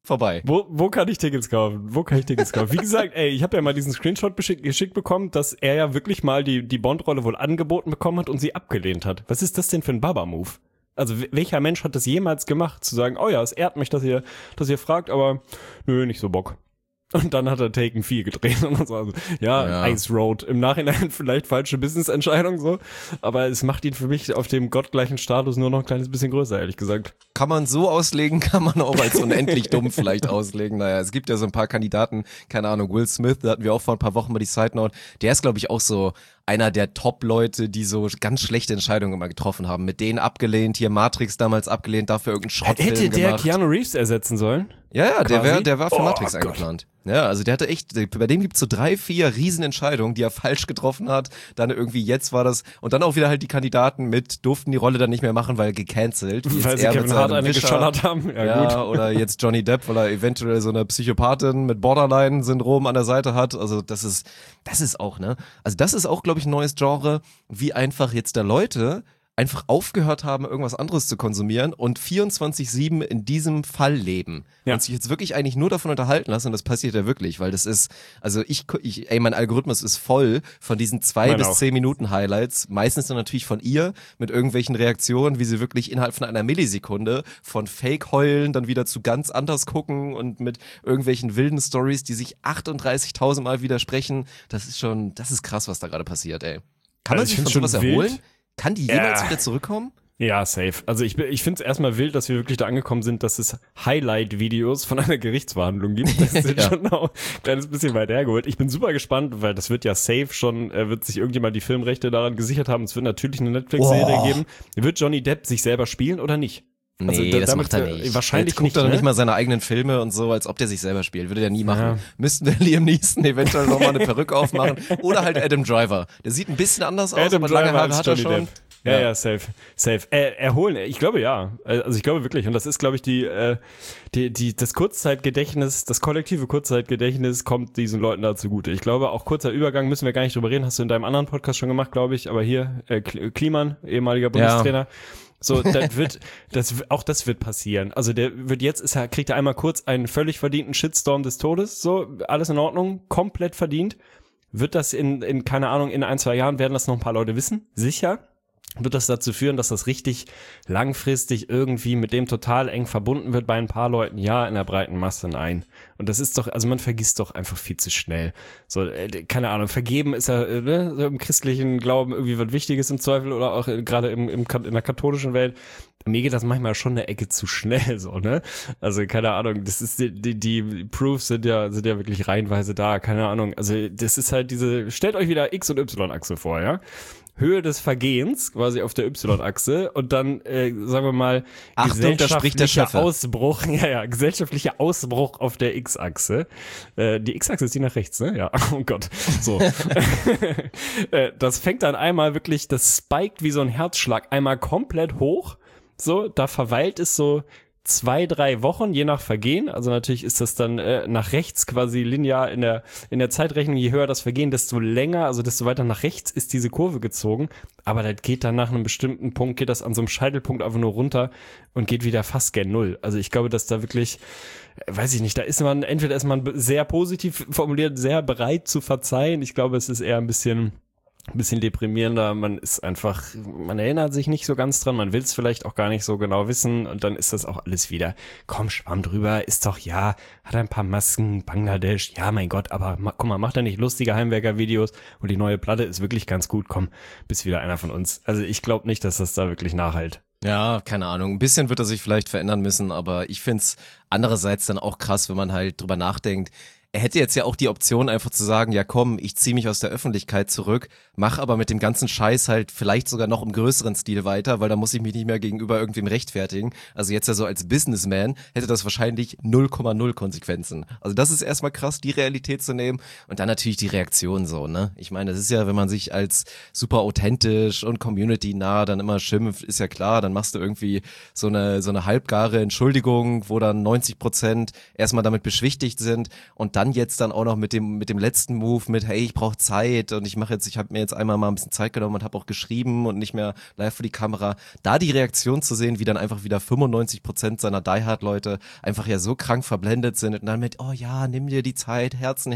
vorbei. Wo kann ich Tickets kaufen? Wie gesagt, ich habe ja mal diesen Screenshot geschickt bekommen, dass er ja wirklich mal die Bond-Rolle wohl angeboten bekommen hat und sie abgelehnt hat. Was ist das denn für ein Baba-Move? Also welcher Mensch hat das jemals gemacht, zu sagen, oh ja, es ehrt mich, dass ihr fragt, aber nö, nicht so Bock. Und dann hat er Taken 4 gedreht und so. Also, ja, Ice Road. Im Nachhinein vielleicht falsche Business-Entscheidung so, aber es macht ihn für mich auf dem gottgleichen Status nur noch ein kleines bisschen größer, ehrlich gesagt. Kann man so auslegen, kann man auch als unendlich dumm vielleicht auslegen. Naja, es gibt ja so ein paar Kandidaten, keine Ahnung, Will Smith, da hatten wir auch vor ein paar Wochen mal die Side Note, der ist, glaube ich, auch so einer der Top-Leute, die so ganz schlechte Entscheidungen immer getroffen haben. Mit denen abgelehnt, hier Matrix damals abgelehnt, dafür irgendeinen Schrottfilm gemacht. Hätte der gemacht. Keanu Reeves ersetzen sollen? Ja, der war für Matrix Gott. eingeplant. Ja, also der hatte echt, bei dem gibt's so 3, 4 Riesenentscheidungen, die er falsch getroffen hat. Dann irgendwie jetzt war das, und dann auch wieder halt die Kandidaten durften die Rolle dann nicht mehr machen, weil gecancelt. Weil sie Kevin Hart eine geschallert haben. Ja, gut. Oder jetzt Johnny Depp, weil er eventuell so eine Psychopathin mit Borderline-Syndrom an der Seite hat. Also das ist auch, ne? Also das ist auch, glaube ich, ein neues Genre, wie einfach jetzt da Leute einfach aufgehört haben, irgendwas anderes zu konsumieren und 24/7 in diesem Fall leben. Ja. Und sich jetzt wirklich eigentlich nur davon unterhalten lassen, und das passiert ja wirklich, weil das ist, also mein Algorithmus ist voll von diesen 2 bis 10 Minuten Highlights, meistens dann natürlich von ihr, mit irgendwelchen Reaktionen, wie sie wirklich innerhalb von einer Millisekunde von Fake-Heulen dann wieder zu ganz anders gucken und mit irgendwelchen wilden Stories, die sich 38.000 Mal widersprechen. Das ist krass, was da gerade passiert, ey. Kann man sich von sowas erholen? Kann die jemals wieder zurückkommen? Ja, safe. Also ich finde es erstmal wild, dass wir wirklich da angekommen sind, dass es Highlight-Videos von einer Gerichtsverhandlung gibt. Das ist schon auch ein kleines bisschen weit hergeholt. Ich bin super gespannt, weil das wird ja safe schon, wird sich irgendjemand die Filmrechte daran gesichert haben. Es wird natürlich eine Netflix-Serie geben. Wird Johnny Depp sich selber spielen oder nicht? Also Nee, das macht er nicht. Wahrscheinlich guckt nicht, er ne? nicht mal seine eigenen Filme und so, als ob der sich selber spielt. Würde der nie machen. Ja. Müssten wir Liam Neeson eventuell nochmal eine Perücke aufmachen. Oder halt Adam Driver. Der sieht ein bisschen anders aus, aber lange Haare hat er schon. Ja, safe. Erholen, ich glaube ja. Also ich glaube wirklich. Und das ist, glaube ich, das Kurzzeitgedächtnis, das kollektive Kurzzeitgedächtnis kommt diesen Leuten da zugute. Ich glaube, auch kurzer Übergang müssen wir gar nicht drüber reden. Hast du in deinem anderen Podcast schon gemacht, glaube ich. Aber hier, Kliman, ehemaliger Bundestrainer. Ja. So, das wird passieren. Also kriegt er einmal kurz einen völlig verdienten Shitstorm des Todes. So, alles in Ordnung, komplett verdient. Wird das in keine Ahnung, in 1, 2 Jahren werden das noch ein paar Leute wissen? Sicher. Wird das dazu führen, dass das richtig langfristig irgendwie mit dem total eng verbunden wird bei ein paar Leuten? Ja, in der breiten Masse nein. Und das ist doch, also man vergisst doch einfach viel zu schnell. So, keine Ahnung, vergeben ist ja so im christlichen Glauben irgendwie was Wichtiges im Zweifel oder auch gerade in der katholischen Welt. Mir geht das manchmal schon eine Ecke zu schnell, so, ne? Also, keine Ahnung, das ist, die Proofs sind ja wirklich reihenweise da, keine Ahnung. Also, das ist halt stellt euch wieder X- und Y-Achse vor, ja? Höhe des Vergehens, quasi auf der Y-Achse und dann, sagen wir mal, Achtung, da spricht der Chef. Ausbruch, gesellschaftlicher Ausbruch auf der X-Achse. Die X-Achse ist die nach rechts, ne? Ja, oh Gott. So. Das fängt dann einmal wirklich, das spiked wie so ein Herzschlag einmal komplett hoch. So, da verweilt es so 2, 3 Wochen, je nach Vergehen. Also natürlich ist das dann nach rechts quasi linear in der Zeitrechnung. Je höher das Vergehen, desto länger, also desto weiter nach rechts ist diese Kurve gezogen. Aber das geht dann nach einem bestimmten Punkt, geht das an so einem Scheitelpunkt einfach nur runter und geht wieder fast gen Null. Also ich glaube, dass da wirklich, weiß ich nicht, entweder ist man sehr positiv formuliert, sehr bereit zu verzeihen. Ich glaube, es ist eher ein bisschen deprimierender, man erinnert sich nicht so ganz dran, man will es vielleicht auch gar nicht so genau wissen und dann ist das auch alles wieder, komm, schwamm drüber, ist doch, ja, hat ein paar Masken, Bangladesch, ja, mein Gott, aber guck mal, macht er nicht lustige Heimwerker-Videos und die neue Platte ist wirklich ganz gut, komm, bist wieder einer von uns. Also ich glaube nicht, dass das da wirklich nachhält. Ja, keine Ahnung. Ein bisschen wird er sich vielleicht verändern müssen, aber ich find's andererseits dann auch krass, wenn man halt drüber nachdenkt. Er hätte jetzt ja auch die Option, einfach zu sagen, ja komm, ich ziehe mich aus der Öffentlichkeit zurück, mach aber mit dem ganzen Scheiß halt vielleicht sogar noch im größeren Stil weiter, weil da muss ich mich nicht mehr gegenüber irgendwem rechtfertigen. Also jetzt ja so als Businessman hätte das wahrscheinlich 0,0 Konsequenzen. Also das ist erstmal krass, die Realität zu nehmen und dann natürlich die Reaktion so, ne? Ich meine, das ist ja, wenn man sich als super authentisch und community-nah dann immer schimpft, ist ja klar, dann machst du irgendwie so eine halbgare Entschuldigung, wo dann 90% erstmal damit beschwichtigt sind und dann jetzt dann auch noch mit dem letzten Move mit, hey, ich brauche Zeit und ich habe mir jetzt einmal mal ein bisschen Zeit genommen und habe auch geschrieben und nicht mehr live vor die Kamera. Da die Reaktion zu sehen, wie dann einfach wieder 95% seiner Die Hard Leute einfach ja so krank verblendet sind und dann mit, oh ja, nimm dir die Zeit, Herzen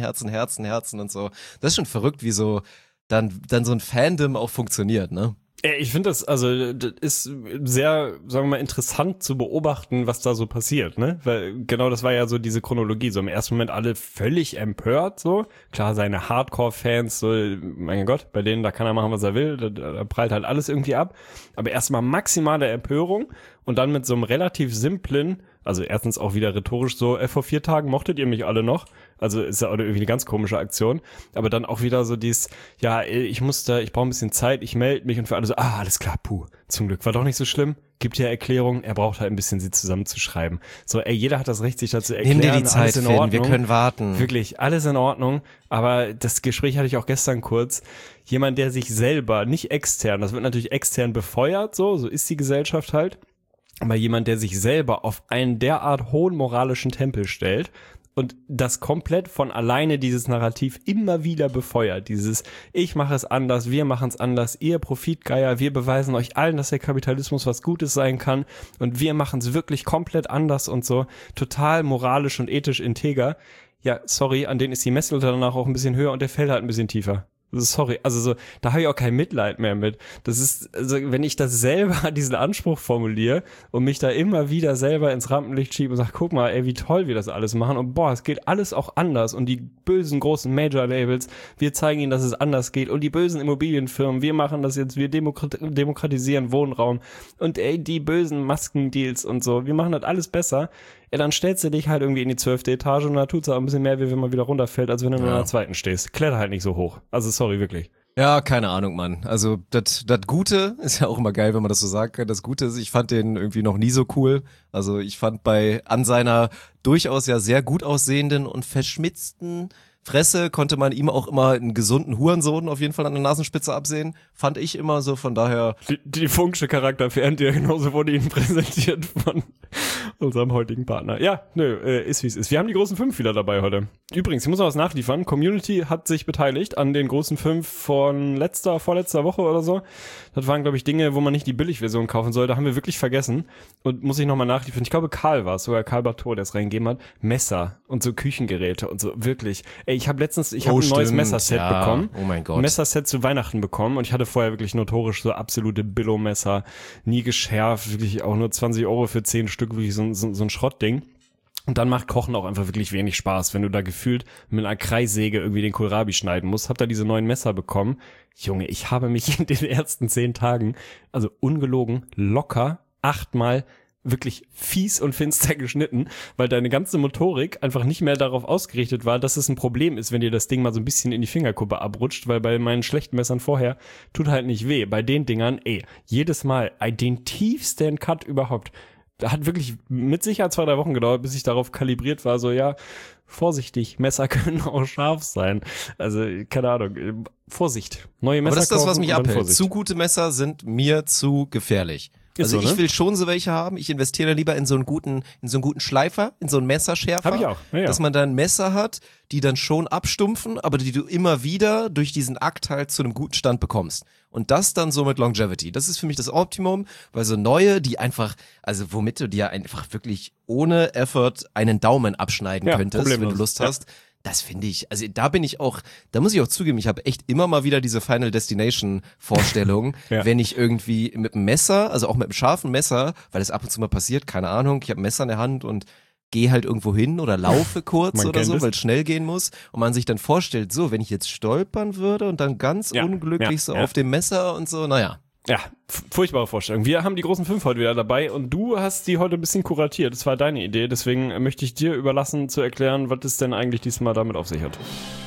und so. Das ist schon verrückt, wie so dann so ein Fandom auch funktioniert, ne? Ich finde das ist sehr, sagen wir mal, interessant zu beobachten, was da so passiert, ne? Weil genau das war ja so diese Chronologie, so im ersten Moment alle völlig empört, so. Klar, seine Hardcore-Fans, so, mein Gott, bei denen, da kann er machen, was er will, da prallt halt alles irgendwie ab. Aber erstmal maximale Empörung und dann mit so einem relativ simplen, also erstens auch wieder rhetorisch so, vor 4 Tagen mochtet ihr mich alle noch. Also ist ja auch irgendwie eine ganz komische Aktion. Aber dann auch wieder so dieses, ja, ich brauche ein bisschen Zeit, ich melde mich und für alle so, alles klar, zum Glück, war doch nicht so schlimm. Gibt ja Erklärung, er braucht halt ein bisschen, sie zusammenzuschreiben. So, jeder hat das Recht, sich dazu erklären. Nimm dir die Zeit, alles in Ordnung. Wir können warten. Wirklich, alles in Ordnung. Aber das Gespräch hatte ich auch gestern kurz. Jemand, der sich selber, nicht extern, das wird natürlich extern befeuert, so ist die Gesellschaft halt. Aber jemand, der sich selber auf einen derart hohen moralischen Tempel stellt und das komplett von alleine dieses Narrativ immer wieder befeuert. Dieses, ich mache es anders, wir machen es anders, ihr Profitgeier, wir beweisen euch allen, dass der Kapitalismus was Gutes sein kann und wir machen es wirklich komplett anders und so. Total moralisch und ethisch integer. Ja, sorry, an denen ist die Messlatte danach auch ein bisschen höher und der fällt halt ein bisschen tiefer. Sorry, also so, da habe ich auch kein Mitleid mehr mit. Das ist, also wenn ich das selber, diesen Anspruch formuliere und mich da immer wieder selber ins Rampenlicht schiebe und sage, guck mal, ey, wie toll wir das alles machen und boah, es geht alles auch anders und die bösen großen Major-Labels, wir zeigen ihnen, dass es anders geht und die bösen Immobilienfirmen, wir machen das jetzt, wir demokratisieren Wohnraum und ey, die bösen Maskendeals und so, wir machen das alles besser. Ja, dann stellst du dich halt irgendwie in die 12. Etage und da tut's auch ein bisschen mehr, wie wenn man wieder runterfällt, als wenn du nur in der 2. stehst. Kletter halt nicht so hoch. Also sorry, wirklich. Ja, keine Ahnung, Mann. Also das Gute ist ja auch immer geil, wenn man das so sagt. Das Gute ist, ich fand den irgendwie noch nie so cool. Also ich fand an seiner durchaus ja sehr gut aussehenden und verschmitzten Fresse konnte man ihm auch immer einen gesunden Hurensohn auf jeden Fall an der Nasenspitze absehen. Fand ich immer so, von daher. Die Funksche Charakter fährt ja genauso wurde ihnen präsentiert von unserem heutigen Partner. Ja, ist wie es ist. Wir haben die großen 5 wieder dabei heute. Übrigens, ich muss noch was nachliefern. Community hat sich beteiligt an den großen 5 von vorletzter Woche oder so. Das waren, glaube ich, Dinge, wo man nicht die Billigversion kaufen soll. Da haben wir wirklich vergessen. Und muss ich nochmal nachliefern. Ich glaube, Karl war es, sogar Karl Bartot, der es reingegeben hat. Messer und so Küchengeräte und so. Wirklich. Ey, ich habe ein neues Messerset bekommen. Oh mein Gott. Ein Messerset zu Weihnachten bekommen. Und ich hatte vorher wirklich notorisch so absolute Billo-Messer. Nie geschärft. Wirklich auch nur 20 Euro für 10 Stück. Wirklich so ein Schrottding. Und dann macht Kochen auch einfach wirklich wenig Spaß, wenn du da gefühlt mit einer Kreissäge irgendwie den Kohlrabi schneiden musst. Hab da diese neuen Messer bekommen. Junge, ich habe mich in den ersten 10 Tagen, also ungelogen, locker 8-mal wirklich fies und finster geschnitten, weil deine ganze Motorik einfach nicht mehr darauf ausgerichtet war, dass es ein Problem ist, wenn dir das Ding mal so ein bisschen in die Fingerkuppe abrutscht, weil bei meinen schlechten Messern vorher tut halt nicht weh. Bei den Dingern, jedes Mal den tiefsten Cut überhaupt. Hat wirklich mit Sicherheit 2-3 Wochen gedauert, bis ich darauf kalibriert war, so ja, vorsichtig, Messer können auch scharf sein. Also, keine Ahnung, Vorsicht. Neue Messer. Aber das ist das, was mich abhält. Vorsicht. Zu gute Messer sind mir zu gefährlich. Also so, ich will schon so welche haben. Ich investiere lieber in so einen guten Schleifer, in so einen Messerschärfer. Hab ich auch. Ja. Dass man da ein Messer hat, die dann schon abstumpfen, aber die du immer wieder durch diesen Akt halt zu einem guten Stand bekommst. Und das dann so mit Longevity. Das ist für mich das Optimum, weil so neue, die einfach, also womit du dir einfach wirklich ohne Effort einen Daumen abschneiden könntest, problemlos. wenn du Lust hast. Das finde ich, also da muss ich auch zugeben, ich habe echt immer mal wieder diese Final Destination Vorstellung, wenn ich irgendwie mit einem Messer, also auch mit einem scharfen Messer, weil es ab und zu mal passiert, keine Ahnung, ich habe ein Messer in der Hand und gehe halt irgendwo hin oder laufe kurz oder so, weil es schnell gehen muss und man sich dann vorstellt, so, wenn ich jetzt stolpern würde und dann ganz unglücklich auf dem Messer und so, naja. Ja, furchtbare Vorstellung. Wir haben die großen 5 heute wieder dabei und du hast die heute ein bisschen kuratiert. Das war deine Idee, deswegen möchte ich dir überlassen zu erklären, was es denn eigentlich diesmal damit auf sich hat.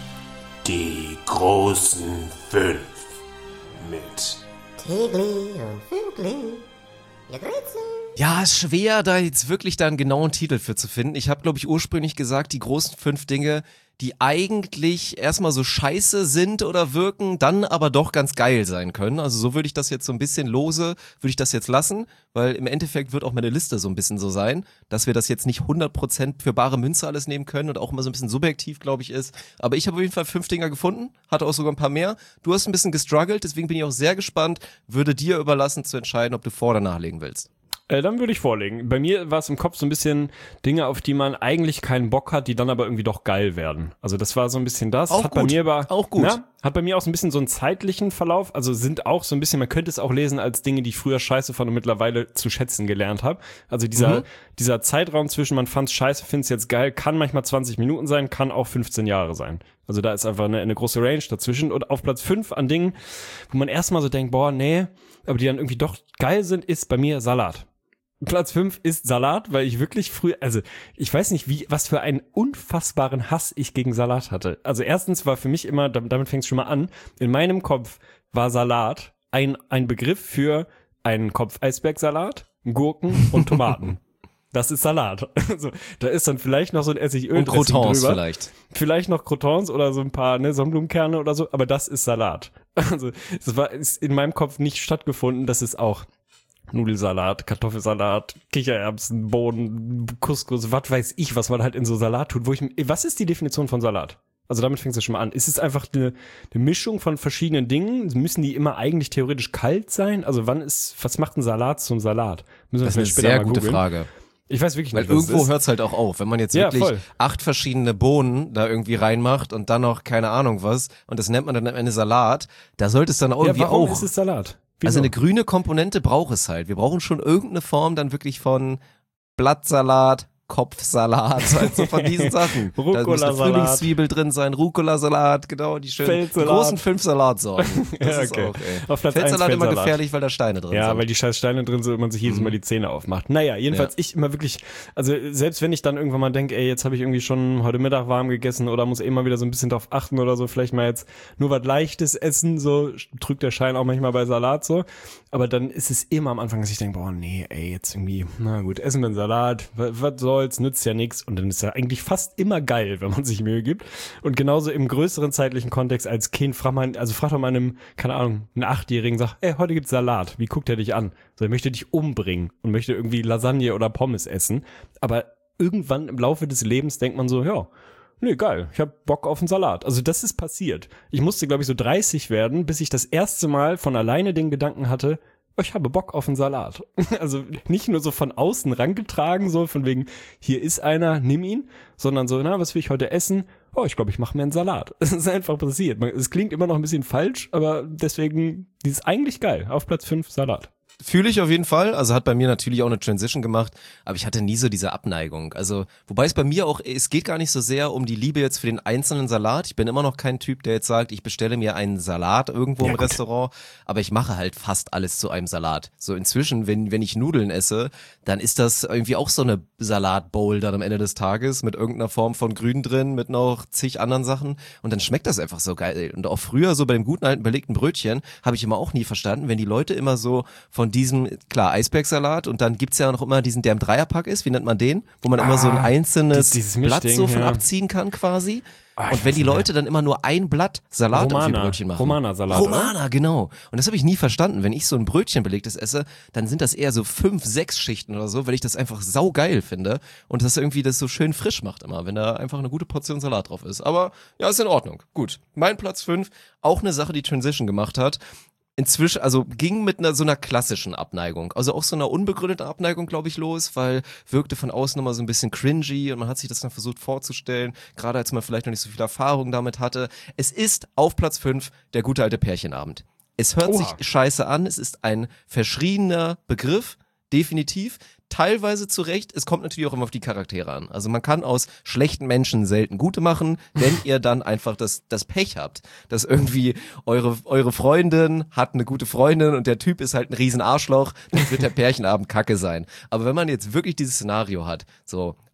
Die großen 5 mit Tegli und Fügli, ihr Grüezi. Ja, ist schwer, da jetzt wirklich da einen genauen Titel für zu finden. Ich habe, glaube ich, ursprünglich gesagt, die großen 5 Dinge, die eigentlich erstmal so scheiße sind oder wirken, dann aber doch ganz geil sein können. Also so würde ich das jetzt so ein bisschen würde ich das jetzt lassen, weil im Endeffekt wird auch meine Liste so ein bisschen so sein, dass wir das jetzt nicht 100% für bare Münze alles nehmen können und auch immer so ein bisschen subjektiv, glaube ich, ist. Aber ich habe auf jeden Fall 5 Dinger gefunden, hatte auch sogar ein paar mehr. Du hast ein bisschen gestruggelt, deswegen bin ich auch sehr gespannt, würde dir überlassen zu entscheiden, ob du vor- oder nachlegen willst. Dann würde ich vorlegen. Bei mir war es im Kopf so ein bisschen Dinge, auf die man eigentlich keinen Bock hat, die dann aber irgendwie doch geil werden. Also das war so ein bisschen das. Auch hat gut. Bei mir aber, auch gut. Na, hat bei mir auch so ein bisschen so einen zeitlichen Verlauf. Also sind auch so ein bisschen, man könnte es auch lesen als Dinge, die ich früher scheiße fand und mittlerweile zu schätzen gelernt habe. Also dieser Zeitraum zwischen man fand's scheiße, find's jetzt geil, kann manchmal 20 Minuten sein, kann auch 15 Jahre sein. Also da ist einfach eine große Range dazwischen. Und auf Platz 5 an Dingen, wo man erstmal so denkt, boah, nee, aber die dann irgendwie doch geil sind, ist bei mir Salat. Platz 5 ist Salat, weil ich wirklich früh, also ich weiß nicht, was für einen unfassbaren Hass ich gegen Salat hatte. Also erstens war für mich immer, damit fängt es schon mal an, in meinem Kopf war Salat ein Begriff für einen Kopf-Eisbergsalat, Gurken und Tomaten. Das ist Salat. Also, da ist dann vielleicht noch so ein Essigöl und Crotons drüber. vielleicht noch Crotons oder so ein paar Sonnenblumenkerne oder so, aber das ist Salat. Also ist in meinem Kopf nicht stattgefunden, dass es auch Nudelsalat, Kartoffelsalat, Kichererbsen, Bohnen, Couscous, was weiß ich, was man halt in so Salat tut. Was ist die Definition von Salat? Also damit fängt es ja schon mal an. Ist es einfach eine Mischung von verschiedenen Dingen? Müssen die immer eigentlich theoretisch kalt sein? Also was macht ein Salat zum Salat? Das ist eine sehr gute Frage. Ich weiß wirklich nicht, weil irgendwo hört es halt auch auf, wenn man jetzt wirklich voll. 8 verschiedene Bohnen da irgendwie reinmacht und dann noch keine Ahnung was und das nennt man dann am Ende Salat, da sollte es dann irgendwie warum auch. Ist es Salat? Wieso? Also eine grüne Komponente braucht es halt. Wir brauchen schon irgendeine Form dann wirklich von Blattsalat, Kopfsalat, halt so von diesen Sachen. Da muss eine Rucola-Salat. Frühlingszwiebel drin sein, Rucola-Salat, genau, die schönen die großen 5 Salatsorten. Das Ja, ist okay. auch, ey. Auf Platz Feldsalat 1 immer Feldsalat. gefährlich, weil da Steine drin sind. Ja, weil die scheiß Steine drin sind und man sich jedes Mal die Zähne aufmacht. Naja, jedenfalls ich immer wirklich, also selbst wenn ich dann irgendwann mal denke, ey, jetzt habe ich irgendwie schon heute Mittag warm gegessen oder muss mal wieder so ein bisschen drauf achten oder so, vielleicht mal jetzt nur was Leichtes essen, so trügt der Schein auch manchmal bei Salat so. Aber dann ist es immer am Anfang, dass ich denke, boah, nee, ey, jetzt irgendwie, na gut, essen wir einen Salat, was soll's, nützt ja nichts. Und dann ist er eigentlich fast immer geil, wenn man sich Mühe gibt. Und genauso im größeren zeitlichen Kontext als Kind fragt doch mal einem, keine Ahnung, einen 8-Jährigen, sagt, ey, heute gibt's Salat, wie guckt er dich an? So, er möchte dich umbringen und möchte irgendwie Lasagne oder Pommes essen. Aber irgendwann im Laufe des Lebens denkt man so, ja, nee, geil, ich hab Bock auf einen Salat. Also das ist passiert. Ich musste, glaube ich, so 30 werden, bis ich das erste Mal von alleine den Gedanken hatte, ich habe Bock auf einen Salat. Also nicht nur so von außen rangetragen, so von wegen, hier ist einer, nimm ihn, sondern so, was will ich heute essen? Oh, ich glaube, ich mache mir einen Salat. Es ist einfach passiert. Es klingt immer noch ein bisschen falsch, aber deswegen, die ist eigentlich geil. Auf Platz 5 Salat. Fühle ich auf jeden Fall, also hat bei mir natürlich auch eine Transition gemacht, aber ich hatte nie so diese Abneigung, also wobei es bei mir auch, es geht gar nicht so sehr um die Liebe jetzt für den einzelnen Salat, ich bin immer noch kein Typ, der jetzt sagt, ich bestelle mir einen Salat irgendwo im Restaurant, aber ich mache halt fast alles zu einem Salat, so inzwischen, wenn ich Nudeln esse, dann ist das irgendwie auch so eine Salatbowl dann am Ende des Tages mit irgendeiner Form von Grün drin, mit noch zig anderen Sachen und dann schmeckt das einfach so geil und auch früher so bei dem guten alten belegten Brötchen habe ich immer auch nie verstanden, wenn die Leute immer so von diesem, klar, Eisbergsalat und dann gibt's ja noch immer diesen, der im Dreierpack ist, wie nennt man den? Wo man immer so ein einzelnes Blatt so von abziehen kann quasi. Und wenn die Leute dann immer nur ein Blatt Salat auf ihr Brötchen machen. Romana-Salat. Romana, genau. Und das habe ich nie verstanden. Wenn ich so ein Brötchen belegtes esse, dann sind das eher so 5, 6 Schichten oder so, weil ich das einfach saugeil finde und das irgendwie das so schön frisch macht immer, wenn da einfach eine gute Portion Salat drauf ist. Aber ja, ist in Ordnung. Gut. Mein Platz 5, auch eine Sache, die Transition gemacht hat. Inzwischen, also ging mit so einer klassischen Abneigung, also auch so einer unbegründeten Abneigung, glaube ich, los, weil wirkte von außen immer so ein bisschen cringy und man hat sich das dann versucht vorzustellen, gerade als man vielleicht noch nicht so viel Erfahrung damit hatte. Es ist auf Platz 5 der gute alte Pärchenabend. Es hört sich scheiße an, es ist ein verschriebener Begriff, definitiv. Teilweise zu Recht, es kommt natürlich auch immer auf die Charaktere an. Also man kann aus schlechten Menschen selten gute machen, wenn ihr dann einfach das Pech habt, dass irgendwie eure Freundin hat eine gute Freundin und der Typ ist halt ein riesen Arschloch, dann wird der Pärchenabend kacke sein. Aber wenn man jetzt wirklich dieses Szenario hat, so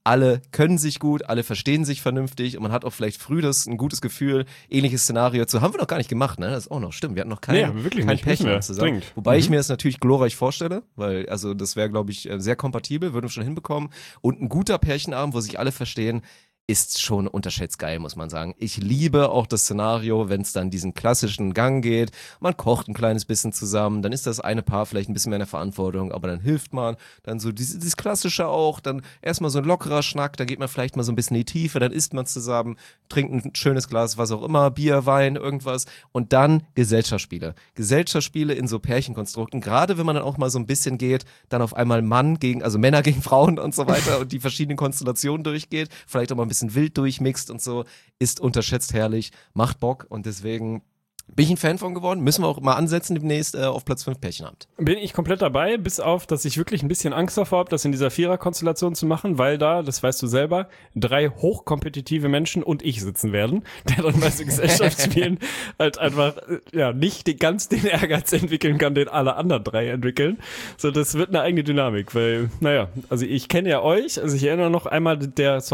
alle können sich gut, alle verstehen sich vernünftig und man hat auch vielleicht früh ein gutes Gefühl, ähnliches Szenario zu haben wir noch gar nicht gemacht, ne? Das ist auch noch, stimmt, wir hatten noch kein Pärchen zusammen. Wobei ich mir das natürlich glorreich vorstelle, weil also das wäre, glaube ich, sehr kompatibel, würden wir schon hinbekommen und ein guter Pärchenabend, wo sich alle verstehen, ist schon unterschätzt geil, muss man sagen. Ich liebe auch das Szenario, wenn es dann diesen klassischen Gang geht, man kocht ein kleines bisschen zusammen, dann ist das eine Paar vielleicht ein bisschen mehr in der Verantwortung, aber dann hilft man, dann so dieses Klassische auch, dann erstmal so ein lockerer Schnack, dann geht man vielleicht mal so ein bisschen in die Tiefe, dann isst man zusammen, trinkt ein schönes Glas, was auch immer, Bier, Wein, irgendwas und dann Gesellschaftsspiele. Gesellschaftsspiele in so Pärchenkonstrukten, gerade wenn man dann auch mal so ein bisschen geht, dann auf einmal Männer gegen Frauen und so weiter und die verschiedenen Konstellationen durchgeht, vielleicht auch mal ein bisschen wild durchmixt und so, ist unterschätzt herrlich, macht Bock und deswegen bin ich ein Fan von geworden. Müssen wir auch mal ansetzen demnächst auf Platz 5 Pärchenabend. Bin ich komplett dabei, bis auf, dass ich wirklich ein bisschen Angst davor habe, das in dieser Vierer-Konstellation zu machen, weil da, das weißt du selber, 3 hochkompetitive Menschen und ich sitzen werden, der dann bei so Gesellschaftsspielen halt einfach nicht ganz den Ehrgeiz entwickeln kann, den alle anderen 3 entwickeln. So, das wird eine eigene Dynamik, weil, also ich kenne ja euch, also ich erinnere noch einmal das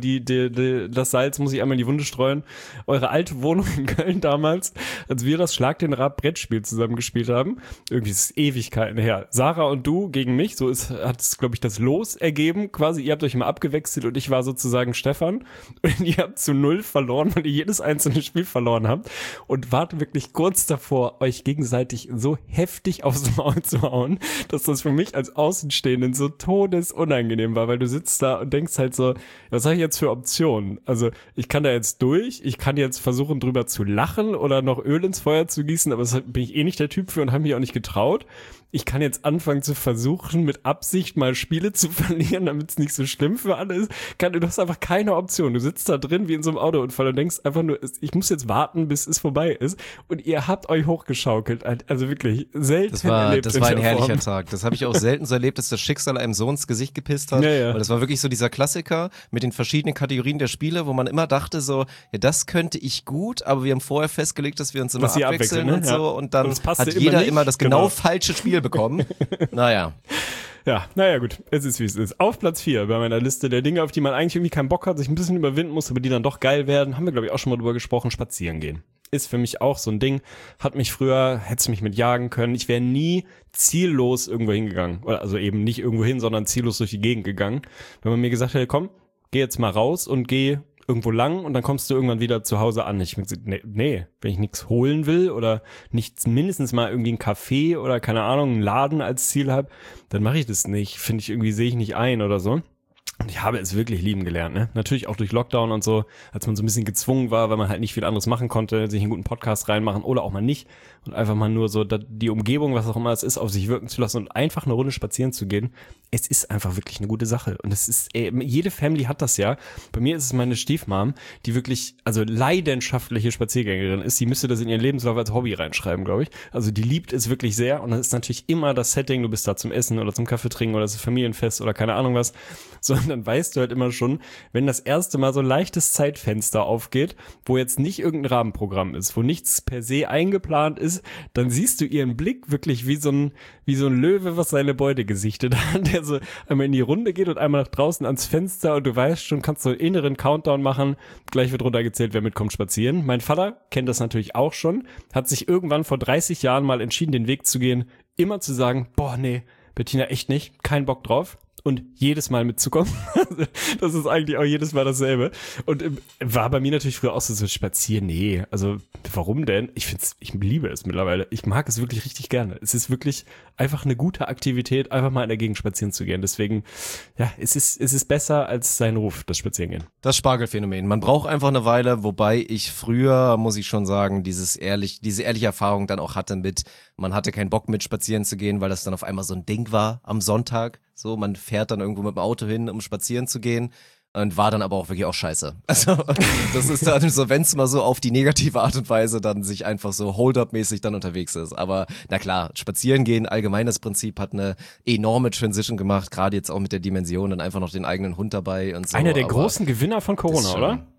Salz muss ich einmal in die Wunde streuen, eure alte Wohnung in Köln damals, als wir das Schlag den Rab Brettspiel zusammen gespielt haben. Irgendwie ist es Ewigkeiten her. Sarah und du gegen mich, so hat es, glaube ich, das Los ergeben. Quasi, ihr habt euch immer abgewechselt und ich war sozusagen Stefan. Und ihr habt zu 0 verloren, weil ihr jedes einzelne Spiel verloren habt. Und wart wirklich kurz davor, euch gegenseitig so heftig aufs Maul zu hauen, dass das für mich als Außenstehenden so todesunangenehm war, weil du sitzt da und denkst halt so, was habe ich jetzt für Optionen? Also, ich kann da jetzt durch, ich kann jetzt versuchen, drüber zu lachen oder noch Öl ins Feuer zu gießen, aber das bin ich eh nicht der Typ für und habe mich auch nicht getraut. Ich kann jetzt anfangen zu versuchen, mit Absicht mal Spiele zu verlieren, damit es nicht so schlimm für alle ist. Du hast einfach keine Option. Du sitzt da drin wie in so einem Autounfall und denkst einfach nur, ich muss jetzt warten, bis es vorbei ist. Und ihr habt euch hochgeschaukelt. Also wirklich selten erlebt. Das war ein herrlicher Tag. Das habe ich auch selten so erlebt, dass das Schicksal einem so ins Gesicht gepisst hat. Ja. Weil das war wirklich so dieser Klassiker mit den verschiedenen Kategorien der Spiele, wo man immer dachte so, ja, das könnte ich gut, aber wir haben vorher festgelegt, dass wir uns immer abwechseln ne? und so. Ja. Und dann hat jeder immer das genau falsche Spiel bekommen. Naja. Ja, gut, es ist wie es ist. Auf Platz 4 bei meiner Liste der Dinge, auf die man eigentlich irgendwie keinen Bock hat, sich ein bisschen überwinden muss, aber die dann doch geil werden, haben wir, glaube ich, auch schon mal drüber gesprochen, spazieren gehen. Ist für mich auch so ein Ding, hättest mich mit jagen können. Ich wäre nie ziellos irgendwo hingegangen. Also eben nicht irgendwo hin, sondern ziellos durch die Gegend gegangen. Wenn man mir gesagt hätte, komm, geh jetzt mal raus und geh irgendwo lang und dann kommst du irgendwann wieder zu Hause an. Ich gesagt, nee, wenn ich nichts holen will oder nicht mindestens mal irgendwie ein Café oder keine Ahnung, einen Laden als Ziel habe, dann mache ich das nicht. Sehe ich nicht ein oder so. Und ich habe es wirklich lieben gelernt, ne? Natürlich auch durch Lockdown und so, als man so ein bisschen gezwungen war, weil man halt nicht viel anderes machen konnte, sich einen guten Podcast reinmachen oder auch mal nicht und einfach mal nur so die Umgebung, was auch immer es ist, auf sich wirken zu lassen und einfach eine Runde spazieren zu gehen. Es ist einfach wirklich eine gute Sache und es ist, jede Family hat das ja. Bei mir ist es meine Stiefmom, die wirklich, also leidenschaftliche Spaziergängerin ist. Die müsste das in ihren Lebenslauf als Hobby reinschreiben, glaube ich. Also die liebt es wirklich sehr und das ist natürlich immer das Setting, du bist da zum Essen oder zum Kaffee trinken oder es ist Familienfest oder keine Ahnung was, sondern weißt du halt immer schon, wenn das erste Mal so ein leichtes Zeitfenster aufgeht, wo jetzt nicht irgendein Rahmenprogramm ist, wo nichts per se eingeplant ist, dann siehst du ihren Blick wirklich wie so ein Löwe, was seine Beute gesichtet hat, der so einmal in die Runde geht und einmal nach draußen ans Fenster und du weißt schon, kannst so einen inneren Countdown machen, gleich wird runtergezählt, wer mitkommt spazieren. Mein Vater kennt das natürlich auch schon, hat sich irgendwann vor 30 Jahren mal entschieden, den Weg zu gehen, immer zu sagen, boah, nee, Bettina, echt nicht, kein Bock drauf. Und jedes Mal mitzukommen. Das ist eigentlich auch jedes Mal dasselbe. Und war bei mir natürlich früher auch so spazieren. Nee, also warum denn? Ich liebe es mittlerweile. Ich mag es wirklich richtig gerne. Es ist wirklich einfach eine gute Aktivität, einfach mal in der Gegend spazieren zu gehen. Deswegen, ja, es ist besser als sein Ruf, das Spazierengehen. Das Spargelphänomen. Man braucht einfach eine Weile, wobei ich früher, muss ich schon sagen, diese ehrliche Erfahrung dann auch hatte man hatte keinen Bock mit spazieren zu gehen, weil das dann auf einmal so ein Ding war am Sonntag. So, man fährt dann irgendwo mit dem Auto hin, um spazieren zu gehen. Und war dann aber auch wirklich auch scheiße. Also das ist dann so, wenn es mal so auf die negative Art und Weise dann sich einfach so Hold-up-mäßig dann unterwegs ist. Aber na klar, spazieren gehen, allgemeines Prinzip, hat eine enorme Transition gemacht, gerade jetzt auch mit der Dimension, dann einfach noch den eigenen Hund dabei und so. Einer der großen Gewinner von Corona, oder?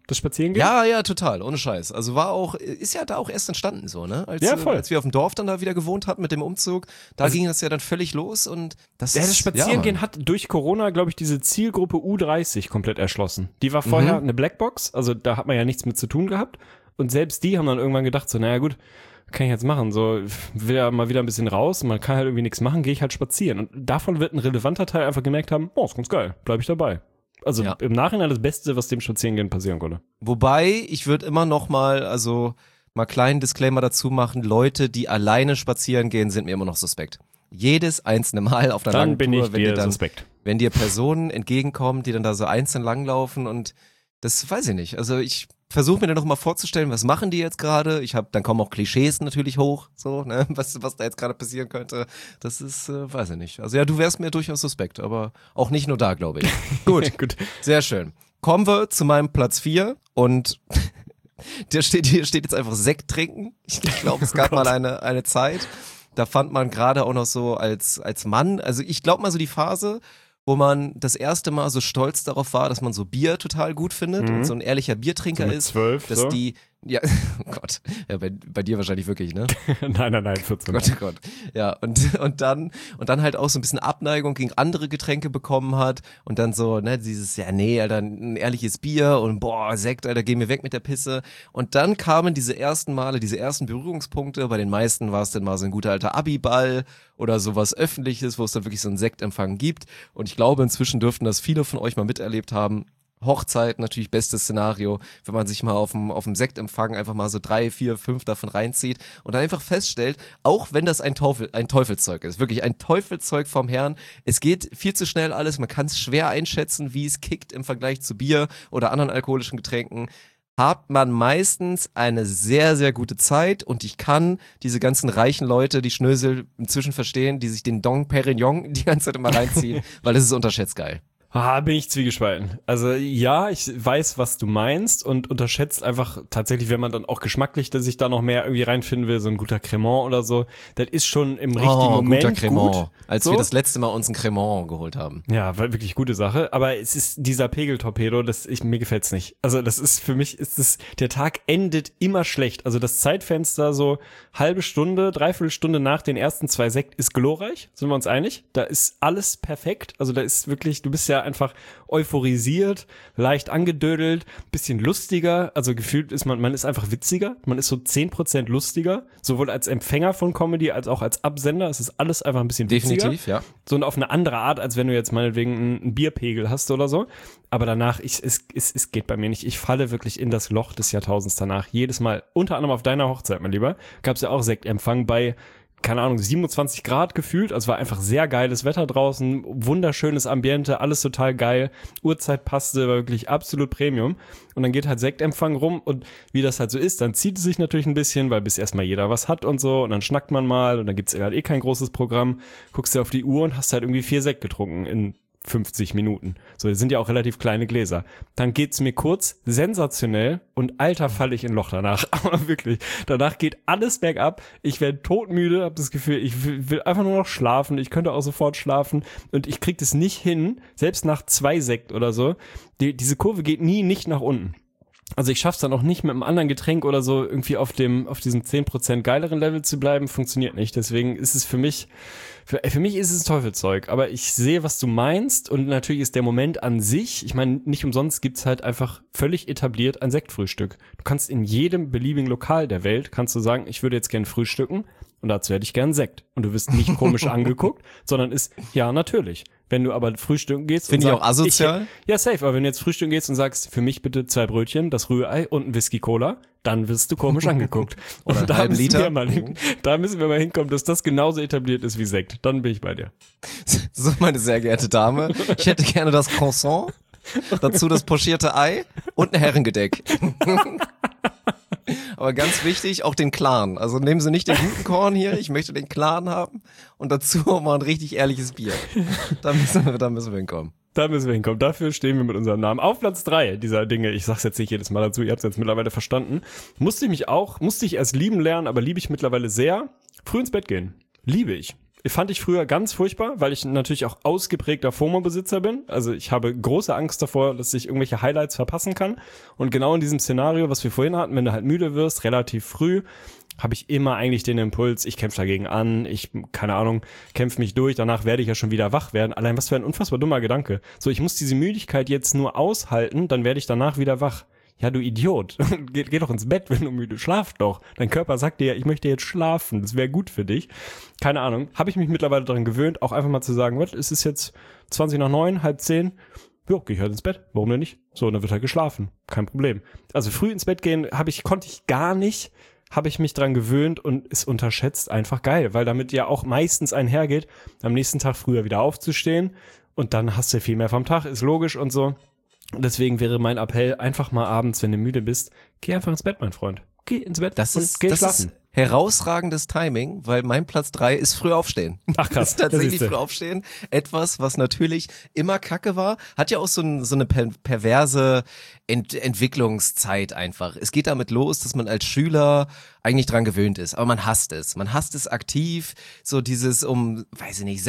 das Spazierengehen? Ja, total, ohne Scheiß. Also ist ja da auch erst entstanden so, ne? Voll. Als wir auf dem Dorf dann da wieder gewohnt hatten mit dem Umzug, da ging das ja dann völlig los und das Spazierengehen hat durch Corona, glaube ich, diese Zielgruppe U30 komplett erschlossen. Die war vorher eine Blackbox, also da hat man ja nichts mit zu tun gehabt und selbst die haben dann irgendwann gedacht so, naja gut, kann ich jetzt machen, so will ja mal wieder ein bisschen raus, man kann halt irgendwie nichts machen, gehe ich halt spazieren und davon wird ein relevanter Teil einfach gemerkt haben, ist ganz geil, bleibe ich dabei. Also im Nachhinein das Beste, was dem Spazierengehen passieren konnte. Wobei, ich würde immer noch mal kleinen Disclaimer dazu machen, Leute, die alleine spazieren gehen, sind mir immer noch suspekt. Jedes einzelne Mal auf einer langen Tour, wenn dir Personen entgegenkommen, die dann da so einzeln langlaufen und das weiß ich nicht. Also ich versuche mir dann noch mal vorzustellen, was machen die jetzt gerade? Dann kommen auch Klischees natürlich hoch, so, ne, was da jetzt gerade passieren könnte. Das ist, weiß ich nicht. Also ja, du wärst mir durchaus suspekt, aber auch nicht nur da, glaube ich. Gut, sehr schön. Kommen wir zu meinem Platz 4 und hier steht jetzt einfach Sekt trinken. Ich glaube, es gab mal eine Zeit, da fand man gerade auch noch so als Mann, also ich glaube mal so die Phase, wo man das erste Mal so stolz darauf war, dass man so Bier total gut findet und so ein ehrlicher Biertrinker so mit ist. 12, dass so? Ja, oh Gott. Ja, bei dir wahrscheinlich wirklich, ne? Nein, 14. Oh Gott. Ja, und dann halt auch so ein bisschen Abneigung gegen andere Getränke bekommen hat und dann so, ne, dieses, ja, nee, Alter, ein ehrliches Bier und boah, Sekt, Alter, geh mir weg mit der Pisse. Und dann kamen diese ersten Berührungspunkte. Bei den meisten war es dann mal so ein guter alter Abiball oder sowas Öffentliches, wo es dann wirklich so einen Sektempfang gibt. Und ich glaube, inzwischen dürften das viele von euch mal miterlebt haben. Hochzeit, natürlich bestes Szenario, wenn man sich mal auf dem Sektempfang einfach mal so 3, 4, 5 davon reinzieht und dann einfach feststellt, auch wenn das ein Teufelszeug ist, wirklich ein Teufelszeug vom Herrn, es geht viel zu schnell alles, man kann es schwer einschätzen, wie es kickt im Vergleich zu Bier oder anderen alkoholischen Getränken, hat man meistens eine sehr, sehr gute Zeit und ich kann diese ganzen reichen Leute, die Schnösel inzwischen verstehen, die sich den Dom Perignon die ganze Zeit immer reinziehen, weil es ist unterschätzt geil. Bin ich zwiegespalten. Also ja, ich weiß, was du meinst und unterschätzt einfach tatsächlich, wenn man dann auch geschmacklich sich da noch mehr irgendwie reinfinden will, so ein guter Cremant oder so, das ist schon im richtigen Moment guter Cremant, gut. Als wir das letzte Mal uns ein Cremant geholt haben. Ja, war wirklich gute Sache, aber es ist dieser Pegeltorpedo, mir gefällt's nicht. Also das ist, für mich der Tag endet immer schlecht. Also das Zeitfenster so halbe Stunde, dreiviertel Stunde nach den ersten 2 Sekt ist glorreich, sind wir uns einig? Da ist alles perfekt, also da ist wirklich, du bist ja einfach euphorisiert, leicht angedödelt, bisschen lustiger, also gefühlt ist man ist einfach witziger, man ist so 10% lustiger, sowohl als Empfänger von Comedy als auch als Absender, es ist alles einfach ein bisschen witziger. Definitiv, ja. So auf eine andere Art, als wenn du jetzt meinetwegen einen Bierpegel hast oder so, aber danach, es geht bei mir nicht, ich falle wirklich in das Loch des Jahrtausends danach, jedes Mal, unter anderem auf deiner Hochzeit, mein Lieber, gab's ja auch Sektempfang bei keine Ahnung, 27 Grad gefühlt, also war einfach sehr geiles Wetter draußen, wunderschönes Ambiente, alles total geil, Uhrzeit passte, war wirklich absolut Premium und dann geht halt Sektempfang rum und wie das halt so ist, dann zieht es sich natürlich ein bisschen, weil bis erstmal jeder was hat und so und dann schnackt man mal und dann gibt's halt kein großes Programm, guckst dir auf die Uhr und hast halt irgendwie 4 Sekt getrunken in 50 Minuten. So, das sind ja auch relativ kleine Gläser. Dann geht's mir kurz sensationell und alter falle ich in Loch danach. Aber wirklich, danach geht alles bergab. Ich werde todmüde, habe das Gefühl, ich will einfach nur noch schlafen. Ich könnte auch sofort schlafen und ich krieg das nicht hin, selbst nach 2 Sekt oder so. Diese Kurve geht nicht nach unten. Also ich schaff's dann auch nicht mit einem anderen Getränk oder so irgendwie auf diesem 10% geileren Level zu bleiben, funktioniert nicht. Deswegen ist es für mich ist es Teufelzeug, aber ich sehe, was du meinst und natürlich ist der Moment an sich, ich meine, nicht umsonst gibt's halt einfach völlig etabliert ein Sektfrühstück. Du kannst in jedem beliebigen Lokal der Welt, kannst du sagen, ich würde jetzt gern frühstücken und dazu hätte ich gern Sekt. Und du wirst nicht komisch angeguckt, sondern ist, ja, natürlich. Wenn du aber frühstücken gehst Finde ich auch asozial. Ja, safe, aber wenn du jetzt frühstücken gehst und sagst, für mich bitte 2 Brötchen, das Rührei und ein Whisky-Cola, dann wirst du komisch angeguckt. Oder einen halben Liter. Da müssen wir mal hinkommen, dass das genauso etabliert ist wie Sekt. Dann bin ich bei dir. So, meine sehr geehrte Dame, ich hätte gerne das Croissant, dazu das pochierte Ei und ein Herrengedeck. Aber ganz wichtig, auch den klaren. Also nehmen Sie nicht den guten Korn hier, ich möchte den klaren haben und dazu auch mal ein richtig ehrliches Bier. Da müssen wir hinkommen. Da müssen wir hinkommen. Dafür stehen wir mit unserem Namen. Auf Platz 3 dieser Dinge, ich sag's jetzt nicht jedes Mal dazu, ihr habt's jetzt mittlerweile verstanden, musste ich erst lieben lernen, aber liebe ich mittlerweile sehr. Früh ins Bett gehen. Liebe ich. Fand ich früher ganz furchtbar, weil ich natürlich auch ausgeprägter FOMO-Besitzer bin. Also ich habe große Angst davor, dass ich irgendwelche Highlights verpassen kann. Und genau in diesem Szenario, was wir vorhin hatten, wenn du halt müde wirst, relativ früh, habe ich immer eigentlich den Impuls, ich kämpfe dagegen an, keine Ahnung, kämpfe mich durch, danach werde ich ja schon wieder wach werden. Allein was für ein unfassbar dummer Gedanke. So, ich muss diese Müdigkeit jetzt nur aushalten, dann werde ich danach wieder wach. Ja, du Idiot. Geh doch ins Bett, wenn du müde. Schlaf doch. Dein Körper sagt dir ja, ich möchte jetzt schlafen. Das wäre gut für dich. Keine Ahnung. Habe ich mich mittlerweile daran gewöhnt, auch einfach mal zu sagen, was, es ist jetzt 20:09, 9:30. Jo, geh ich halt ins Bett. Warum denn nicht? So, und dann wird halt geschlafen. Kein Problem. Also früh ins Bett gehen konnte ich gar nicht. Habe ich mich dran gewöhnt und ist unterschätzt einfach geil, weil damit ja auch meistens einhergeht, am nächsten Tag früher wieder aufzustehen und dann hast du viel mehr vom Tag, ist logisch und so. Deswegen wäre mein Appell, einfach mal abends, wenn du müde bist, geh einfach ins Bett, mein Freund. Geh ins Bett und geh schlafen. Herausragendes Timing, weil mein Platz 3 ist früh aufstehen. Ach krass. Das ist tatsächlich früh aufstehen. Etwas, was natürlich immer Kacke war. Hat ja auch so eine perverse Entwicklungszeit einfach. Es geht damit los, dass man als Schüler eigentlich dran gewöhnt ist, aber man hasst es. Man hasst es aktiv, so dieses weiß ich nicht,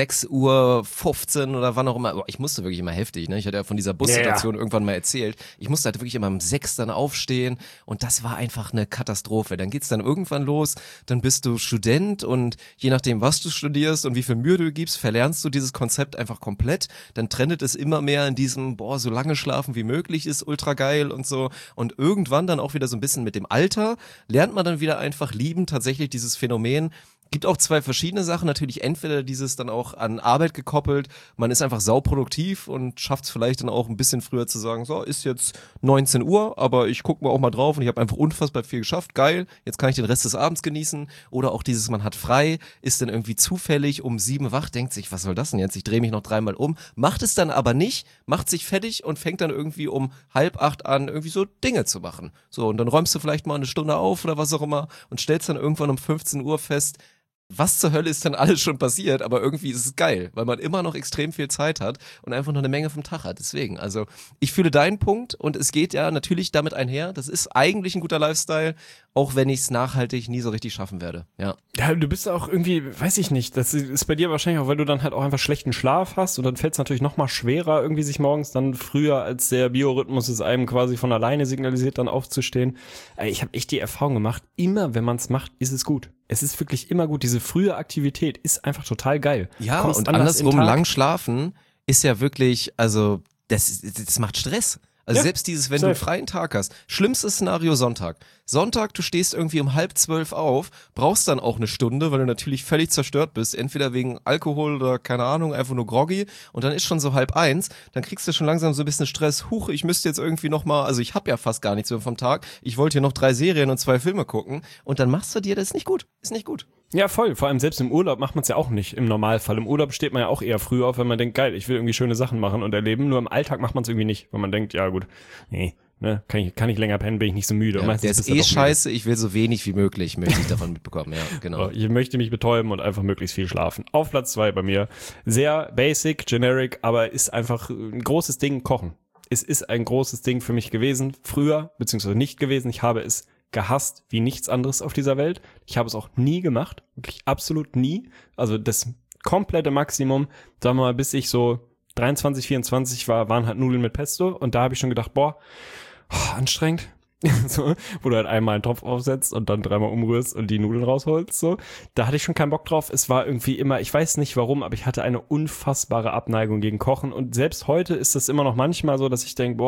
6:15 oder wann auch immer. Oh, ich musste wirklich immer heftig, ne? Ich hatte ja von dieser Bussituation irgendwann mal erzählt. Ich musste halt wirklich immer um 6 dann aufstehen und das war einfach eine Katastrophe. Dann geht's dann irgendwann los, dann bist du Student und je nachdem, was du studierst und wie viel Mühe du gibst, verlernst du dieses Konzept einfach komplett. Dann trendet es immer mehr in diesem, so lange schlafen wie möglich ist ultra geil und so. Und irgendwann dann auch wieder so ein bisschen mit dem Alter lernt man dann wieder einfach lieben, tatsächlich dieses Phänomen. Gibt auch zwei verschiedene Sachen, natürlich entweder dieses dann auch an Arbeit gekoppelt, man ist einfach sauproduktiv und schafft es vielleicht dann auch ein bisschen früher zu sagen, so, ist jetzt 19 Uhr, aber ich gucke mal auch mal drauf und ich habe einfach unfassbar viel geschafft, geil, jetzt kann ich den Rest des Abends genießen. Oder auch dieses, man hat frei, ist dann irgendwie zufällig um 7 wach, denkt sich, was soll das denn jetzt, ich drehe mich noch 3-mal um, macht es dann aber nicht, macht sich fertig und fängt dann irgendwie um 7:30 an, irgendwie so Dinge zu machen. So, und dann räumst du vielleicht mal eine Stunde auf oder was auch immer und stellst dann irgendwann um 15 Uhr fest, was zur Hölle ist denn alles schon passiert, aber irgendwie ist es geil, weil man immer noch extrem viel Zeit hat und einfach noch eine Menge vom Tag hat. Deswegen, also ich fühle deinen Punkt und es geht ja natürlich damit einher, das ist eigentlich ein guter Lifestyle, auch wenn ich es nachhaltig nie so richtig schaffen werde. Ja, du bist auch irgendwie, weiß ich nicht, das ist bei dir wahrscheinlich auch, weil du dann halt auch einfach schlechten Schlaf hast und dann fällt es natürlich noch mal schwerer, irgendwie sich morgens dann früher, als der Biorhythmus es einem quasi von alleine signalisiert, dann aufzustehen. Ich habe echt die Erfahrung gemacht, immer wenn man es macht, ist es gut. Es ist wirklich immer gut. Diese frühe Aktivität ist einfach total geil. Ja, und andersrum lang schlafen ist ja wirklich, also das macht Stress. Also ja, selbst dieses, wenn du einen freien Tag hast. Schlimmstes Szenario Sonntag. Sonntag, du stehst irgendwie um 11:30 auf, brauchst dann auch eine Stunde, weil du natürlich völlig zerstört bist. Entweder wegen Alkohol oder keine Ahnung, einfach nur groggy. Und dann ist schon so 12:30. Dann kriegst du schon langsam so ein bisschen Stress. Huch, ich müsste jetzt irgendwie nochmal, also ich habe ja fast gar nichts mehr vom Tag. Ich wollte hier noch 3 Serien und 2 Filme gucken. Und dann machst du dir, das ist nicht gut. Ist nicht gut. Ja, voll. Vor allem selbst im Urlaub macht man es ja auch nicht im Normalfall. Im Urlaub steht man ja auch eher früh auf, wenn man denkt, geil, ich will irgendwie schöne Sachen machen und erleben. Nur im Alltag macht man es irgendwie nicht, weil man denkt, ja gut, nee, ne, kann ich länger pennen, bin ich nicht so müde. Ja, und der ist scheiße, ich will so wenig wie möglich, möchte ich davon mitbekommen, ja, genau. Ich möchte mich betäuben und einfach möglichst viel schlafen. Auf Platz 2 bei mir. Sehr basic, generic, aber ist einfach ein großes Ding, Kochen. Es ist ein großes Ding für mich gewesen, früher, beziehungsweise nicht gewesen. Ich habe es gehasst wie nichts anderes auf dieser Welt. Ich habe es auch nie gemacht, wirklich absolut nie. Also das komplette Maximum, sagen wir mal, bis ich so 23, 24 war, waren halt Nudeln mit Pesto und da habe ich schon gedacht, anstrengend. So, wo du halt einmal einen Topf aufsetzt und dann 3-mal umrührst und die Nudeln rausholst, so. Da hatte ich schon keinen Bock drauf. Es war irgendwie immer, ich weiß nicht warum, aber ich hatte eine unfassbare Abneigung gegen Kochen und selbst heute ist das immer noch manchmal so, dass ich denke,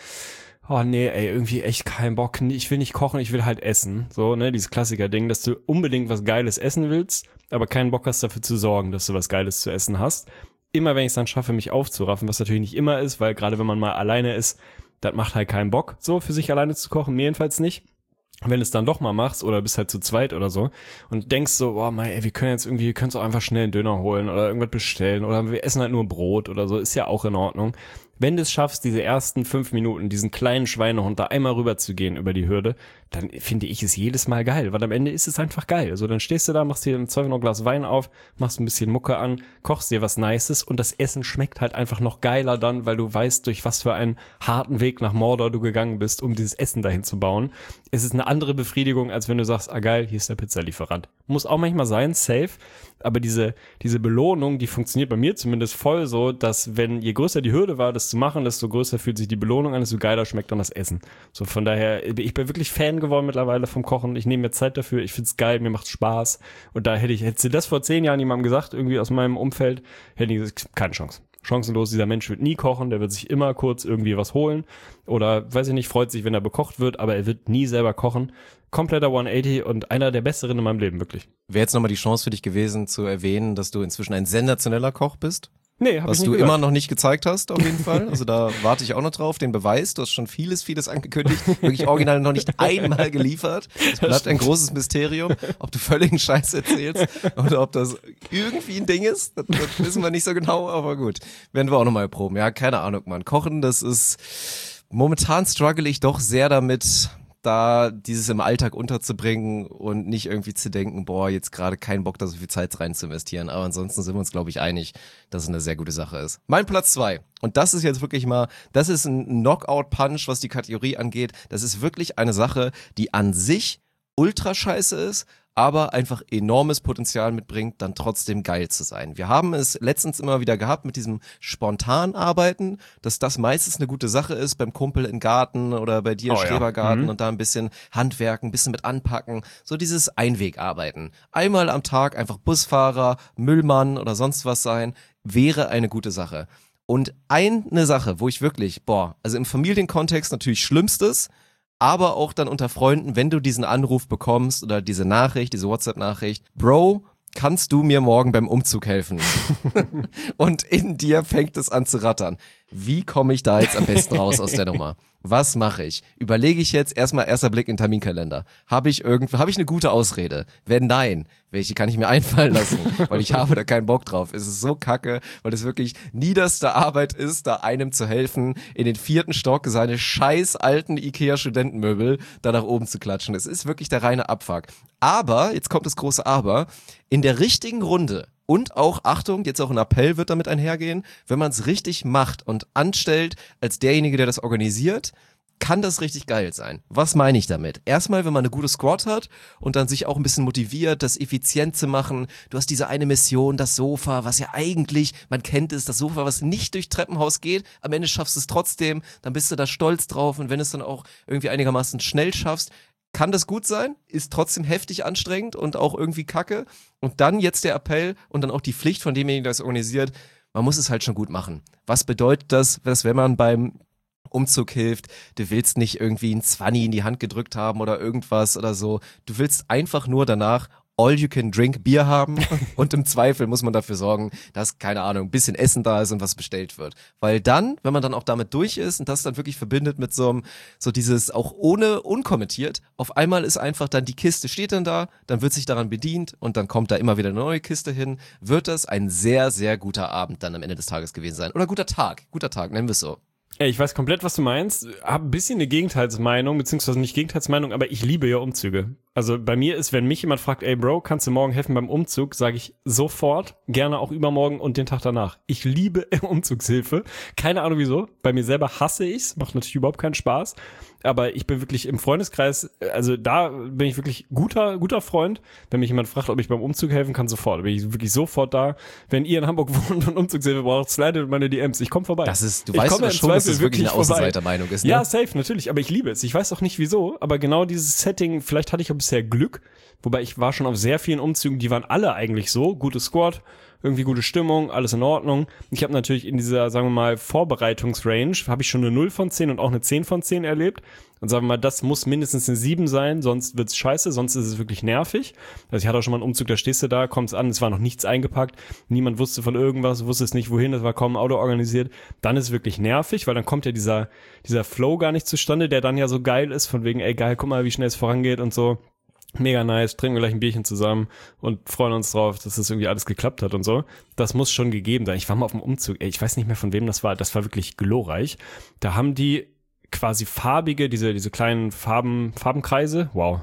nee, ey, irgendwie echt keinen Bock. Ich will nicht kochen, ich will halt essen. So, ne, dieses Klassiker-Ding, dass du unbedingt was Geiles essen willst, aber keinen Bock hast dafür zu sorgen, dass du was Geiles zu essen hast. Immer wenn ich es dann schaffe, mich aufzuraffen, was natürlich nicht immer ist, weil gerade wenn man mal alleine ist, das macht halt keinen Bock, so für sich alleine zu kochen, mir jedenfalls nicht. Wenn du es dann doch mal machst oder bist halt zu zweit oder so und denkst so, wir können auch einfach schnell einen Döner holen oder irgendwas bestellen oder wir essen halt nur Brot oder so, ist ja auch in Ordnung. Wenn du es schaffst, diese ersten 5 Minuten, diesen kleinen Schweinehund da einmal rüber zu gehen über die Hürde, dann finde ich es jedes Mal geil, weil am Ende ist es einfach geil. Also dann stehst du da, machst dir im Zweifel noch ein Glas Wein auf, machst ein bisschen Mucke an, kochst dir was Nices und das Essen schmeckt halt einfach noch geiler dann, weil du weißt, durch was für einen harten Weg nach Mordor du gegangen bist, um dieses Essen dahin zu bauen. Es ist eine andere Befriedigung, als wenn du sagst, geil, hier ist der Pizzalieferant. Muss auch manchmal sein, safe, aber diese Belohnung, die funktioniert bei mir zumindest voll so, dass je größer die Hürde war, das zu machen, desto größer fühlt sich die Belohnung an, desto geiler schmeckt dann das Essen. So von daher, ich bin wirklich Fan geworden mittlerweile vom Kochen. Ich nehme mir Zeit dafür, ich find's geil, mir macht's Spaß. Und da hätte sie das vor 10 Jahren jemandem gesagt, irgendwie aus meinem Umfeld, hätte ich gesagt, keine Chance. Chancenlos, dieser Mensch wird nie kochen, der wird sich immer kurz irgendwie was holen oder, weiß ich nicht, freut sich, wenn er bekocht wird, aber er wird nie selber kochen. Kompletter 180 und einer der besseren in meinem Leben, wirklich. Wäre jetzt nochmal die Chance für dich gewesen, zu erwähnen, dass du inzwischen ein sensationeller Koch bist? Nee, hab was ich nicht du gehört. immer noch nicht gezeigt hast, auf jeden Fall. Also da warte ich auch noch drauf, den Beweis. Du hast schon vieles angekündigt, wirklich original noch nicht einmal geliefert. Es bleibt ein großes Mysterium, ob du völligen Scheiß erzählst oder ob das irgendwie ein Ding ist. Das wissen wir nicht so genau, aber gut. Werden wir auch nochmal proben. Ja, keine Ahnung, Mann. Kochen, das ist, momentan struggle ich doch sehr damit, da dieses im Alltag unterzubringen und nicht irgendwie zu denken, boah, jetzt gerade keinen Bock, da so viel Zeit rein zu investieren. Aber ansonsten sind wir uns, glaube ich, einig, dass es eine sehr gute Sache ist. Mein Platz 2. Und das ist jetzt wirklich mal, das ist ein Knockout-Punch, was die Kategorie angeht. Das ist wirklich eine Sache, die an sich ultra scheiße ist, aber einfach enormes Potenzial mitbringt, dann trotzdem geil zu sein. Wir haben es letztens immer wieder gehabt mit diesem spontan Arbeiten, dass das meistens eine gute Sache ist, beim Kumpel im Garten oder bei dir im Schrebergarten und da ein bisschen Handwerken, ein bisschen mit anpacken, so dieses Einwegarbeiten. Einmal am Tag einfach Busfahrer, Müllmann oder sonst was sein, wäre eine gute Sache. Und eine Sache, wo ich wirklich, also im Familienkontext natürlich Schlimmstes, aber auch dann unter Freunden, wenn du diesen Anruf bekommst oder diese Nachricht, diese WhatsApp-Nachricht, Bro, kannst du mir morgen beim Umzug helfen? Und in dir fängt es an zu rattern. Wie komme ich da jetzt am besten raus aus der Nummer? Was mache ich? Überlege ich jetzt erstmal erster Blick in den Terminkalender. Habe ich eine gute Ausrede? Wenn nein, welche kann ich mir einfallen lassen? Weil ich habe da keinen Bock drauf. Es ist so kacke, weil es wirklich niederste Arbeit ist, da einem zu helfen, in den 4. Stock seine scheiß alten Ikea-Studentenmöbel da nach oben zu klatschen. Es ist wirklich der reine Abfuck. Aber, jetzt kommt das große Aber, in der richtigen Runde und auch, Achtung, jetzt auch ein Appell wird damit einhergehen, wenn man es richtig macht und anstellt als derjenige, der das organisiert, kann das richtig geil sein. Was meine ich damit? Erstmal, wenn man eine gute Squad hat und dann sich auch ein bisschen motiviert, das effizient zu machen. Du hast diese eine Mission, das Sofa, was ja eigentlich, man kennt es, das Sofa, was nicht durch Treppenhaus geht. Am Ende schaffst du es trotzdem, dann bist du da stolz drauf und wenn es dann auch irgendwie einigermaßen schnell schaffst, kann das gut sein, ist trotzdem heftig anstrengend und auch irgendwie kacke. Und dann jetzt der Appell und dann auch die Pflicht von demjenigen, der es organisiert, man muss es halt schon gut machen. Was bedeutet das, dass wenn man beim Umzug hilft, du willst nicht irgendwie ein 20 in die Hand gedrückt haben oder irgendwas oder so. Du willst einfach nur danach All-You-Can-Drink-Bier haben und im Zweifel muss man dafür sorgen, dass, keine Ahnung, ein bisschen Essen da ist und was bestellt wird. Weil dann, wenn man dann auch damit durch ist und das dann wirklich verbindet mit so dieses auch ohne unkommentiert, auf einmal ist einfach dann die Kiste steht dann da, dann wird sich daran bedient und dann kommt da immer wieder eine neue Kiste hin, wird das ein sehr, sehr guter Abend dann am Ende des Tages gewesen sein. Oder guter Tag, nennen wir es so. Ey, ich weiß komplett, was du meinst. Hab ein bisschen eine Gegenteilsmeinung, beziehungsweise nicht Gegenteilsmeinung, aber ich liebe ja Umzüge. Also bei mir ist, wenn mich jemand fragt, ey Bro, kannst du morgen helfen beim Umzug, sage ich sofort, gerne auch übermorgen und den Tag danach. Ich liebe Umzugshilfe. Keine Ahnung wieso. Bei mir selber hasse ich's, macht natürlich überhaupt keinen Spaß. Aber ich bin wirklich im Freundeskreis, also da bin ich wirklich guter Freund. Wenn mich jemand fragt, ob ich beim Umzug helfen kann, sofort. Bin ich wirklich sofort da. Wenn ihr in Hamburg wohnt und Umzugshilfe braucht, slidet meine DMs. Ich komme vorbei. Du weißt aber schon, dass das wirklich eine Außenseitermeinung ist, ne? Ja, safe, natürlich. Aber ich liebe es. Ich weiß auch nicht wieso. Aber genau dieses Setting, vielleicht hatte ich auch bisher Glück. Wobei ich war schon auf sehr vielen Umzügen, die waren alle eigentlich so. Gute Squad, irgendwie gute Stimmung, alles in Ordnung. Ich habe natürlich in dieser, sagen wir mal, Vorbereitungsrange, habe ich schon eine 0 von 10 und auch eine 10 von 10 erlebt. Und sagen wir mal, das muss mindestens eine 7 sein, sonst wird's scheiße, sonst ist es wirklich nervig. Also ich hatte auch schon mal einen Umzug, da stehst du da, kommst an, es war noch nichts eingepackt, niemand wusste von irgendwas, wusste es nicht wohin, es war kaum ein Auto organisiert. Dann ist es wirklich nervig, weil dann kommt ja dieser Flow gar nicht zustande, der dann ja so geil ist, von wegen, ey geil, guck mal, wie schnell es vorangeht und so. Mega nice, trinken wir gleich ein Bierchen zusammen und freuen uns drauf, dass das irgendwie alles geklappt hat und so. Das muss schon gegeben sein. Ich war mal auf dem Umzug, ey, ich weiß nicht mehr von wem das war wirklich glorreich. Da haben die quasi farbige, diese kleinen Farbenkreise, wow,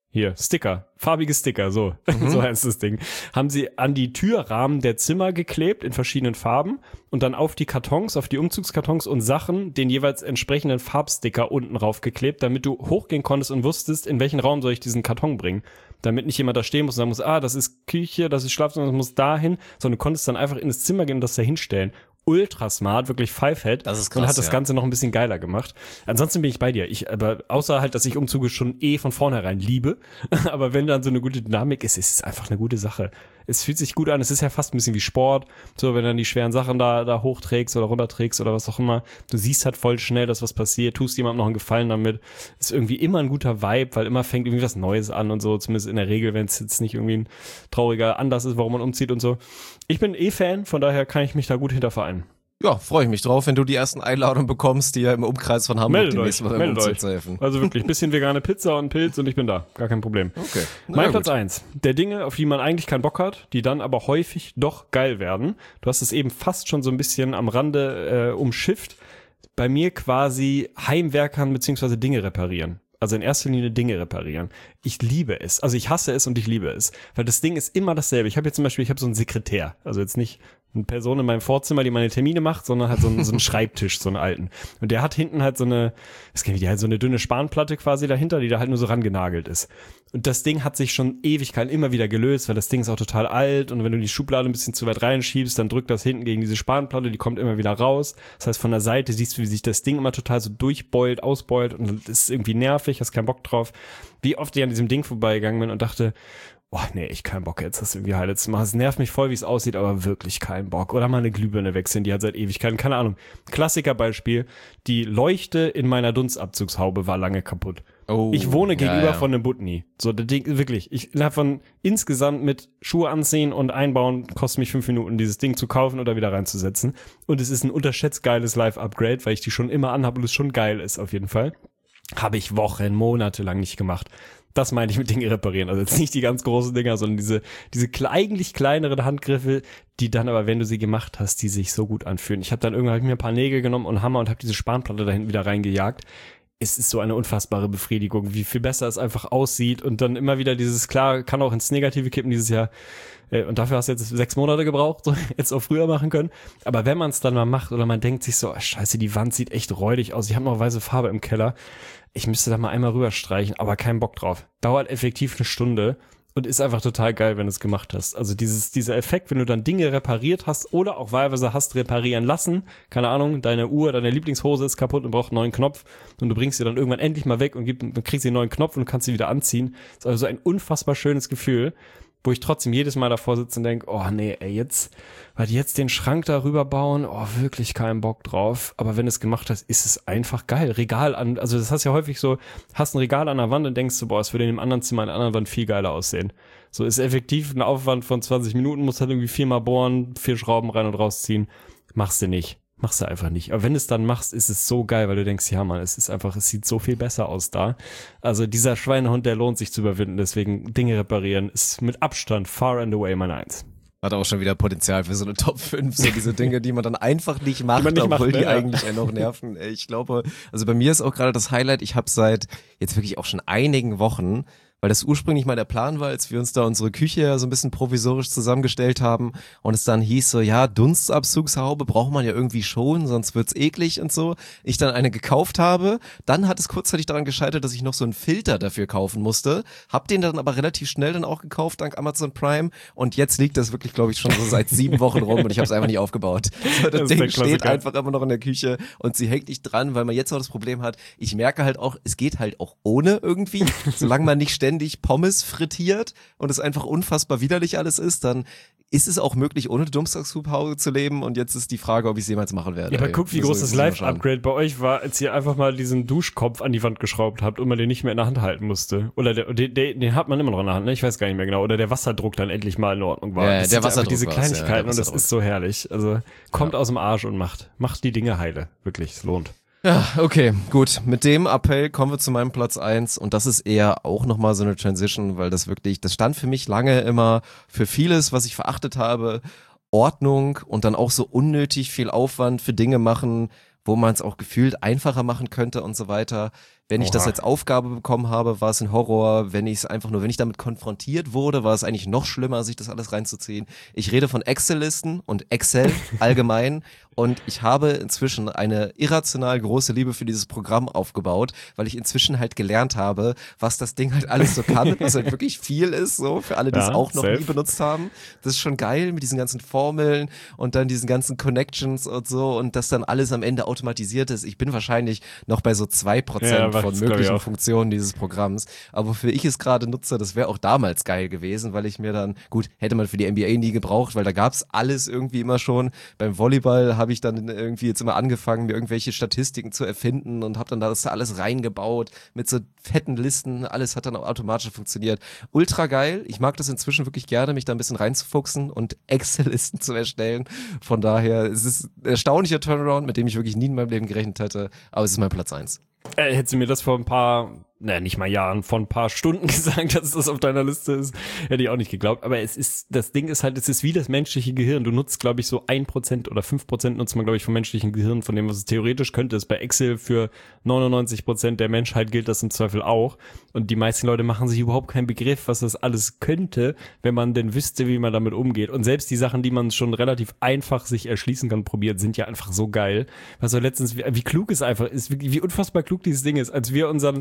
hier, Sticker, farbige Sticker, so, so heißt das Ding, haben sie an die Türrahmen der Zimmer geklebt in verschiedenen Farben und dann auf die Kartons, auf die Umzugskartons und Sachen den jeweils entsprechenden Farbsticker unten raufgeklebt, damit du hochgehen konntest und wusstest, in welchen Raum soll ich diesen Karton bringen. Damit nicht jemand da stehen muss und sagen muss, das ist Küche, das ist Schlafzimmer, das muss dahin, sondern du konntest dann einfach in das Zimmer gehen und das da hinstellen. Ultra smart, wirklich Pfeifhead. Das ist krass, und hat das Ganze noch ein bisschen geiler gemacht. Ansonsten bin ich bei dir. Aber außer halt, dass ich Umzüge schon von vornherein liebe. Aber wenn dann so eine gute Dynamik ist, ist es einfach eine gute Sache. Es fühlt sich gut an. Es ist ja fast ein bisschen wie Sport. So, wenn du dann die schweren Sachen da hochträgst oder runterträgst oder was auch immer. Du siehst halt voll schnell, dass was passiert. Tust jemandem noch einen Gefallen damit. Ist irgendwie immer ein guter Vibe, weil immer fängt irgendwie was Neues an und so. Zumindest in der Regel, wenn es jetzt nicht irgendwie ein trauriger Anlass ist, warum man umzieht und so. Ich bin Fan, von daher kann ich mich da gut hinter vereinen. Ja, freue ich mich drauf, wenn du die ersten Einladungen bekommst, die ja im Umkreis von Hamburg demnächst mal beim Umzug zu helfen. Also wirklich, bisschen vegane Pizza und Pilz und ich bin da. Gar kein Problem. Okay. Mein Platz 1. Der Dinge, auf die man eigentlich keinen Bock hat, die dann aber häufig doch geil werden. Du hast es eben fast schon so ein bisschen am Rande umschifft. Bei mir quasi Heimwerkern beziehungsweise Dinge reparieren. Also in erster Linie Dinge reparieren. Ich liebe es. Also ich hasse es und ich liebe es. Weil das Ding ist immer dasselbe. Ich habe jetzt zum Beispiel, so einen Sekretär. Also jetzt nicht eine Person in meinem Vorzimmer, die meine Termine macht, sondern halt so einen Schreibtisch, so einen alten. Und der hat hinten halt so eine dünne Spanplatte quasi dahinter, die da halt nur so rangenagelt ist. Und das Ding hat sich schon Ewigkeiten immer wieder gelöst, weil das Ding ist auch total alt und wenn du die Schublade ein bisschen zu weit reinschiebst, dann drückt das hinten gegen diese Spanplatte, die kommt immer wieder raus. Das heißt, von der Seite siehst du, wie sich das Ding immer total so durchbeult, ausbeult und das ist irgendwie nervig, hast keinen Bock drauf. Wie oft ich an diesem Ding vorbeigegangen bin und dachte, nee, ich keinen Bock jetzt, das irgendwie heile zu machen. Es nervt mich voll, wie es aussieht, aber wirklich keinen Bock. Oder mal eine Glühbirne wechseln, die hat seit Ewigkeiten, keine Ahnung. Klassikerbeispiel, die Leuchte in meiner Dunstabzugshaube war lange kaputt. Oh, ich wohne gegenüber ja. von einem Butni. So, das Ding, wirklich, ich davon insgesamt mit Schuhe anziehen und einbauen, kostet mich 5 Minuten, dieses Ding zu kaufen oder wieder reinzusetzen. Und es ist ein unterschätzt geiles Live-Upgrade, weil ich die schon immer anhabe und es schon geil ist, auf jeden Fall. Habe ich Wochen, Monate lang nicht gemacht. Das meine ich mit Dinge reparieren. Also jetzt nicht die ganz großen Dinger, sondern diese eigentlich kleineren Handgriffe, die dann aber, wenn du sie gemacht hast, die sich so gut anfühlen. Ich habe dann irgendwann mir ein paar Nägel genommen und Hammer und habe diese Spanplatte da hinten wieder reingejagt. Es ist so eine unfassbare Befriedigung, wie viel besser es einfach aussieht und dann immer wieder dieses, klar, kann auch ins Negative kippen dieses Jahr. Und dafür hast du jetzt 6 Monate gebraucht, so jetzt auch früher machen können. Aber wenn man es dann mal macht oder man denkt sich so, scheiße, die Wand sieht echt räudig aus, ich habe noch weiße Farbe im Keller, ich müsste da mal einmal rüberstreichen, aber keinen Bock drauf. Dauert effektiv 1 Stunde und ist einfach total geil, wenn du es gemacht hast. Also dieser Effekt, wenn du dann Dinge repariert hast oder auch wahlweise hast reparieren lassen, keine Ahnung, deine Uhr, deine Lieblingshose ist kaputt und braucht einen neuen Knopf und du bringst sie dann irgendwann endlich mal weg und kriegst sie einen neuen Knopf und kannst sie wieder anziehen. Das ist also ein unfassbar schönes Gefühl, wo ich trotzdem jedes Mal davor sitze und denke, oh nee, ey, jetzt den Schrank darüber bauen, wirklich keinen Bock drauf. Aber wenn du es gemacht hast, ist es einfach geil. Regal an, also das hast ja häufig so, hast ein Regal an der Wand und denkst du, es würde in dem anderen Zimmer an der anderen Wand viel geiler aussehen. So ist effektiv ein Aufwand von 20 Minuten, musst halt irgendwie 4-mal bohren, 4 Schrauben rein und rausziehen. Machst du nicht. Machst du einfach nicht. Aber wenn du es dann machst, ist es so geil, weil du denkst, ja Mann, es sieht so viel besser aus da. Also dieser Schweinehund, der lohnt sich zu überwinden. Deswegen Dinge reparieren ist mit Abstand far and away mein 1. Hat auch schon wieder Potenzial für so eine Top 5, so diese Dinge, die man dann einfach nicht macht, obwohl die eigentlich einen noch nerven. Ich glaube, also bei mir ist auch gerade das Highlight, ich habe seit jetzt wirklich auch schon einigen Wochen, weil das ursprünglich mal der Plan war, als wir uns da unsere Küche ja so ein bisschen provisorisch zusammengestellt haben und es dann hieß so, ja, Dunstabzugshaube braucht man ja irgendwie schon, sonst wird's eklig und so. Ich dann eine gekauft habe, dann hat es kurzzeitig daran gescheitert, dass ich noch so einen Filter dafür kaufen musste, hab den dann aber relativ schnell dann auch gekauft, dank Amazon Prime und jetzt liegt das wirklich, glaube ich, schon so seit 7 Wochen rum und ich habe es einfach nicht aufgebaut. So, das Ding steht einfach immer noch in der Küche und sie hängt nicht dran, weil man jetzt auch das Problem hat, ich merke halt auch, es geht halt auch ohne irgendwie, solange man nicht ständig Pommes frittiert und es einfach unfassbar widerlich alles ist, dann ist es auch möglich, ohne Dunstabzugshaube zu leben und jetzt ist die Frage, ob ich es jemals machen werde. Ja, aber guck, wie groß das Live-Upgrade bei euch war, als ihr einfach mal diesen Duschkopf an die Wand geschraubt habt und man den nicht mehr in der Hand halten musste. Oder den hat man immer noch in der Hand, ne? Ich weiß gar nicht mehr genau. Oder der Wasserdruck dann endlich mal in Ordnung war. Ja, der Wasserdruck diese Kleinigkeiten und das ist so herrlich. Also kommt aus dem Arsch und macht die Dinge heile. Wirklich, es lohnt. Ja, okay, gut. Mit dem Appell kommen wir zu meinem Platz 1 und das ist eher auch nochmal so eine Transition, weil das stand für mich lange immer für vieles, was ich verachtet habe, Ordnung und dann auch so unnötig viel Aufwand für Dinge machen, wo man es auch gefühlt einfacher machen könnte und so weiter. Wenn ich das als Aufgabe bekommen habe, war es ein Horror. Wenn ich damit konfrontiert wurde, war es eigentlich noch schlimmer, sich das alles reinzuziehen. Ich rede von Excel-Listen und Excel allgemein. Und ich habe inzwischen eine irrational große Liebe für dieses Programm aufgebaut, weil ich inzwischen halt gelernt habe, was das Ding halt alles so kann, was halt wirklich viel ist, so für alle, die es auch noch nie benutzt haben. Das ist schon geil mit diesen ganzen Formeln und dann diesen ganzen Connections und so und dass dann alles am Ende automatisiert ist. Ich bin wahrscheinlich noch bei so 2% von möglichen Funktionen dieses Programms. Aber wofür ich es gerade nutze, das wäre auch damals geil gewesen, weil ich mir dann, gut, hätte man für die NBA nie gebraucht, weil da gab's alles irgendwie immer schon. Beim Volleyball habe ich dann irgendwie jetzt immer angefangen, mir irgendwelche Statistiken zu erfinden und habe dann da alles reingebaut mit so fetten Listen. Alles hat dann auch automatisch funktioniert. Ultra geil. Ich mag das inzwischen wirklich gerne, mich da ein bisschen reinzufuchsen und Excel-Listen zu erstellen. Von daher, es ist ein erstaunlicher Turnaround, mit dem ich wirklich nie in meinem Leben gerechnet hätte. Aber es ist mein Platz 1. Hättest du mir das vor ein paar, nicht mal Jahren, vor ein paar Stunden gesagt, dass das auf deiner Liste ist, hätte ich auch nicht geglaubt. Aber das Ding ist halt, es ist wie das menschliche Gehirn. Du nutzt, glaube ich, so 1% oder 5% nutzt man, glaube ich, vom menschlichen Gehirn, von dem, was es theoretisch könnte. Ist bei Excel für 99% der Menschheit gilt das im Zweifel auch. Und die meisten Leute machen sich überhaupt keinen Begriff, was das alles könnte, wenn man denn wüsste, wie man damit umgeht. Und selbst die Sachen, die man schon relativ einfach sich erschließen kann, probiert, sind ja einfach so geil. Was so letztens, wie klug es einfach ist, wie unfassbar klug dieses Ding ist, als wir unseren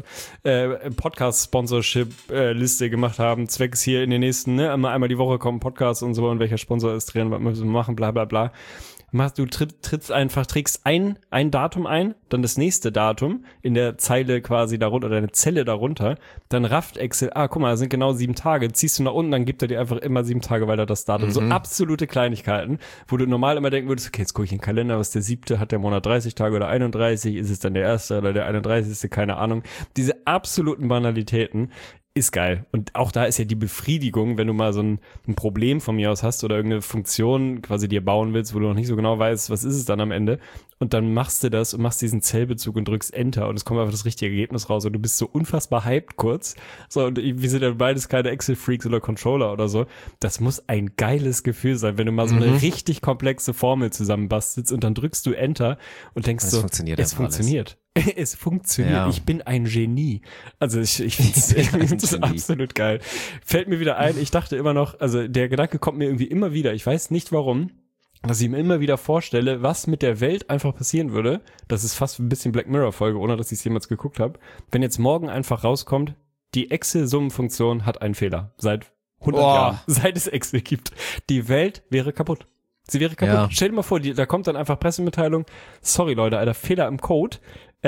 Podcast-Sponsorship-Liste gemacht haben, zwecks hier in den nächsten, einmal die Woche kommen Podcasts und so und welcher Sponsor ist drin, was müssen wir machen, bla bla bla. Du trägst ein Datum ein, dann das nächste Datum in der Zeile quasi darunter oder eine Zelle darunter, dann rafft Excel, guck mal, das sind genau 7 Tage, ziehst du nach unten, dann gibt er dir einfach immer 7 Tage weiter das Datum. So absolute Kleinigkeiten, wo du normal immer denken würdest, okay, jetzt gucke ich in den Kalender, was ist der 7., hat der Monat 30 Tage oder 31, ist es dann der 1. oder der 31., keine Ahnung. Diese absoluten Banalitäten ist geil. Und auch da ist ja die Befriedigung, wenn du mal so ein Problem von mir aus hast oder irgendeine Funktion quasi dir bauen willst, wo du noch nicht so genau weißt, was ist es dann am Ende. Und dann machst du das und machst diesen Zellbezug und drückst Enter und es kommt einfach das richtige Ergebnis raus und du bist so unfassbar hyped kurz. So, und wir sind ja beides keine Excel-Freaks oder Controller oder so. Das muss ein geiles Gefühl sein, wenn du mal so eine richtig komplexe Formel zusammenbastelst und dann drückst du Enter und denkst so, es funktioniert. Es funktioniert. Ja. Ich bin ein Genie. Also ich finde es absolut geil. Fällt mir wieder ein, ich dachte immer noch, also der Gedanke kommt mir irgendwie immer wieder, ich weiß nicht warum, dass ich mir immer wieder vorstelle, was mit der Welt einfach passieren würde. Das ist fast ein bisschen Black Mirror-Folge, ohne dass ich es jemals geguckt habe. Wenn jetzt morgen einfach rauskommt, die Excel-Summenfunktion hat einen Fehler. Seit 100 Jahren. Seit es Excel gibt. Die Welt wäre kaputt. Sie wäre kaputt. Ja. Stell dir mal vor, da kommt dann einfach Pressemitteilung. Sorry Leute, Alter, Fehler im Code.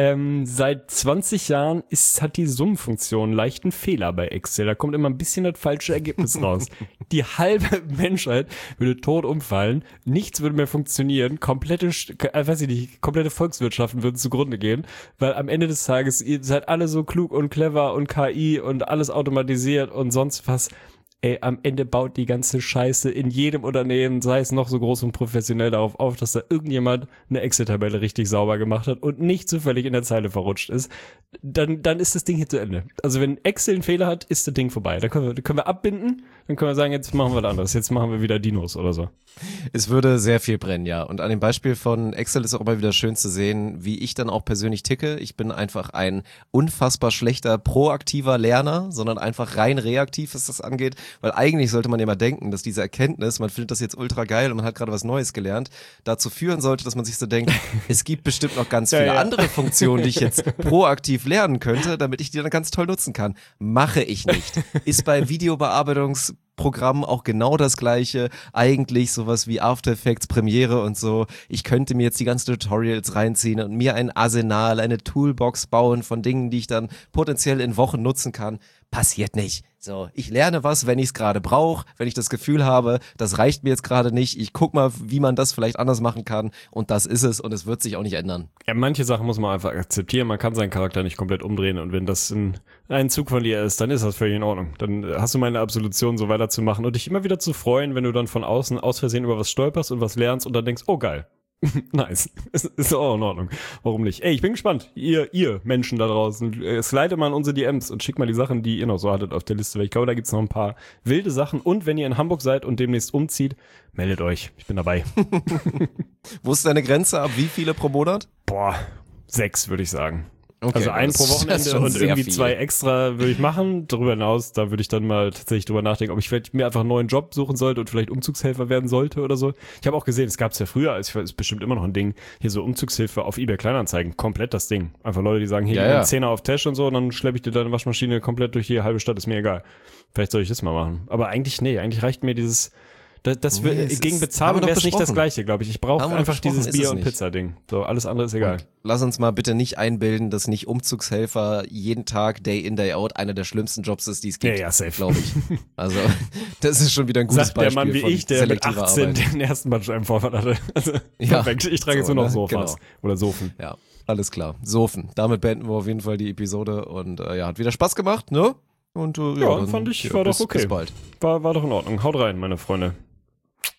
Seit 20 Jahren hat die Summenfunktion leichten Fehler bei Excel. Da kommt immer ein bisschen das falsche Ergebnis raus. Die halbe Menschheit würde tot umfallen. Nichts würde mehr funktionieren. Komplette Volkswirtschaften würden zugrunde gehen. Weil am Ende des Tages, ihr seid alle so klug und clever und KI und alles automatisiert und sonst was. Am Ende baut die ganze Scheiße in jedem Unternehmen, sei es noch so groß und professionell, darauf auf, dass da irgendjemand eine Excel-Tabelle richtig sauber gemacht hat und nicht zufällig in der Zeile verrutscht ist. Dann ist das Ding hier zu Ende. Also wenn Excel einen Fehler hat, ist das Ding vorbei. Dann können wir abbinden, dann können wir sagen, jetzt machen wir was anderes. Jetzt machen wir wieder Dinos oder so. Es würde sehr viel brennen, ja. Und an dem Beispiel von Excel ist auch immer wieder schön zu sehen, wie ich dann auch persönlich ticke. Ich bin einfach ein unfassbar schlechter proaktiver Lerner, sondern einfach rein reaktiv, was das angeht. Weil eigentlich sollte man ja mal denken, dass diese Erkenntnis, man findet das jetzt ultra geil und man hat gerade was Neues gelernt, dazu führen sollte, dass man sich so denkt, es gibt bestimmt noch ganz viele andere Funktionen, die ich jetzt proaktiv lernen könnte, damit ich die dann ganz toll nutzen kann. Mache ich nicht. Ist bei Videobearbeitungs-Programmen auch genau das Gleiche. Eigentlich sowas wie After Effects, Premiere und so. Ich könnte mir jetzt die ganzen Tutorials reinziehen und mir ein Arsenal, eine Toolbox bauen von Dingen, die ich dann potenziell in Wochen nutzen kann. Passiert nicht. So, ich lerne was, wenn ich es gerade brauche, wenn ich das Gefühl habe, das reicht mir jetzt gerade nicht. Ich guck mal, wie man das vielleicht anders machen kann und das ist es und es wird sich auch nicht ändern. Ja, manche Sachen muss man einfach akzeptieren. Man kann seinen Charakter nicht komplett umdrehen und wenn das ein Zug von dir ist, dann ist das völlig in Ordnung. Dann hast du meine Absolution, so weiterzumachen und dich immer wieder zu freuen, wenn du dann von außen aus Versehen über was stolperst und was lernst und dann denkst, oh geil. Nice. Ist auch in Ordnung. Warum nicht? Ich bin gespannt. Ihr Menschen da draußen, slide mal in unsere DMs und schickt mal die Sachen, die ihr noch so hattet auf der Liste. Weil ich glaube, da gibt's noch ein paar wilde Sachen. Und wenn ihr in Hamburg seid und demnächst umzieht, meldet euch. Ich bin dabei. Wo ist deine Grenze? Ab wie viele pro Monat? 6 würde ich sagen. Okay, also einen das pro ist Wochenende schon und sehr irgendwie viel. 2 extra würde ich machen. Darüber hinaus, da würde ich dann mal tatsächlich drüber nachdenken, ob ich vielleicht mir einfach einen neuen Job suchen sollte und vielleicht Umzugshelfer werden sollte oder so. Ich habe auch gesehen, es gab es ja früher, ist bestimmt immer noch ein Ding, hier so Umzugshilfe auf eBay Kleinanzeigen, komplett das Ding. Einfach Leute, die sagen, hier, Ja, ja. 10er auf Tash und so und dann schleppe ich dir deine Waschmaschine komplett durch die halbe Stadt, ist mir egal. Vielleicht soll ich das mal machen. Aber eigentlich, eigentlich reicht mir dieses, das Nee, es gegen ist- haben Bezahlung wir doch wäre es nicht das besprochen. Gleiche, glaube ich. Ich brauche Haben wir doch einfach besprochen, dieses ist es Bier- und nicht. Pizza-Ding. So, alles andere ist egal. Lass uns mal bitte nicht einbilden, dass nicht Umzugshelfer jeden Tag, Day in, Day out, einer der schlimmsten Jobs ist, die es gibt. Ja, safe. Glaube ich. Also, das ist schon wieder ein gutes Sagt der Beispiel Mann wie von ich, der mit selektiver 18 Arbeit. den ersten Bandscheibenvorfall hatte. Also, Ja. perfekt. Ich trage jetzt So, nur noch ne? Sofas. Genau. Oder Sofen. Ja, alles klar. Sofen. Damit beenden wir auf jeden Fall die Episode und hat wieder Spaß gemacht, ne? Und Ja, dann fand ich, ja, war bis, doch okay. Bis bald. War doch in Ordnung. Haut rein, meine Freunde.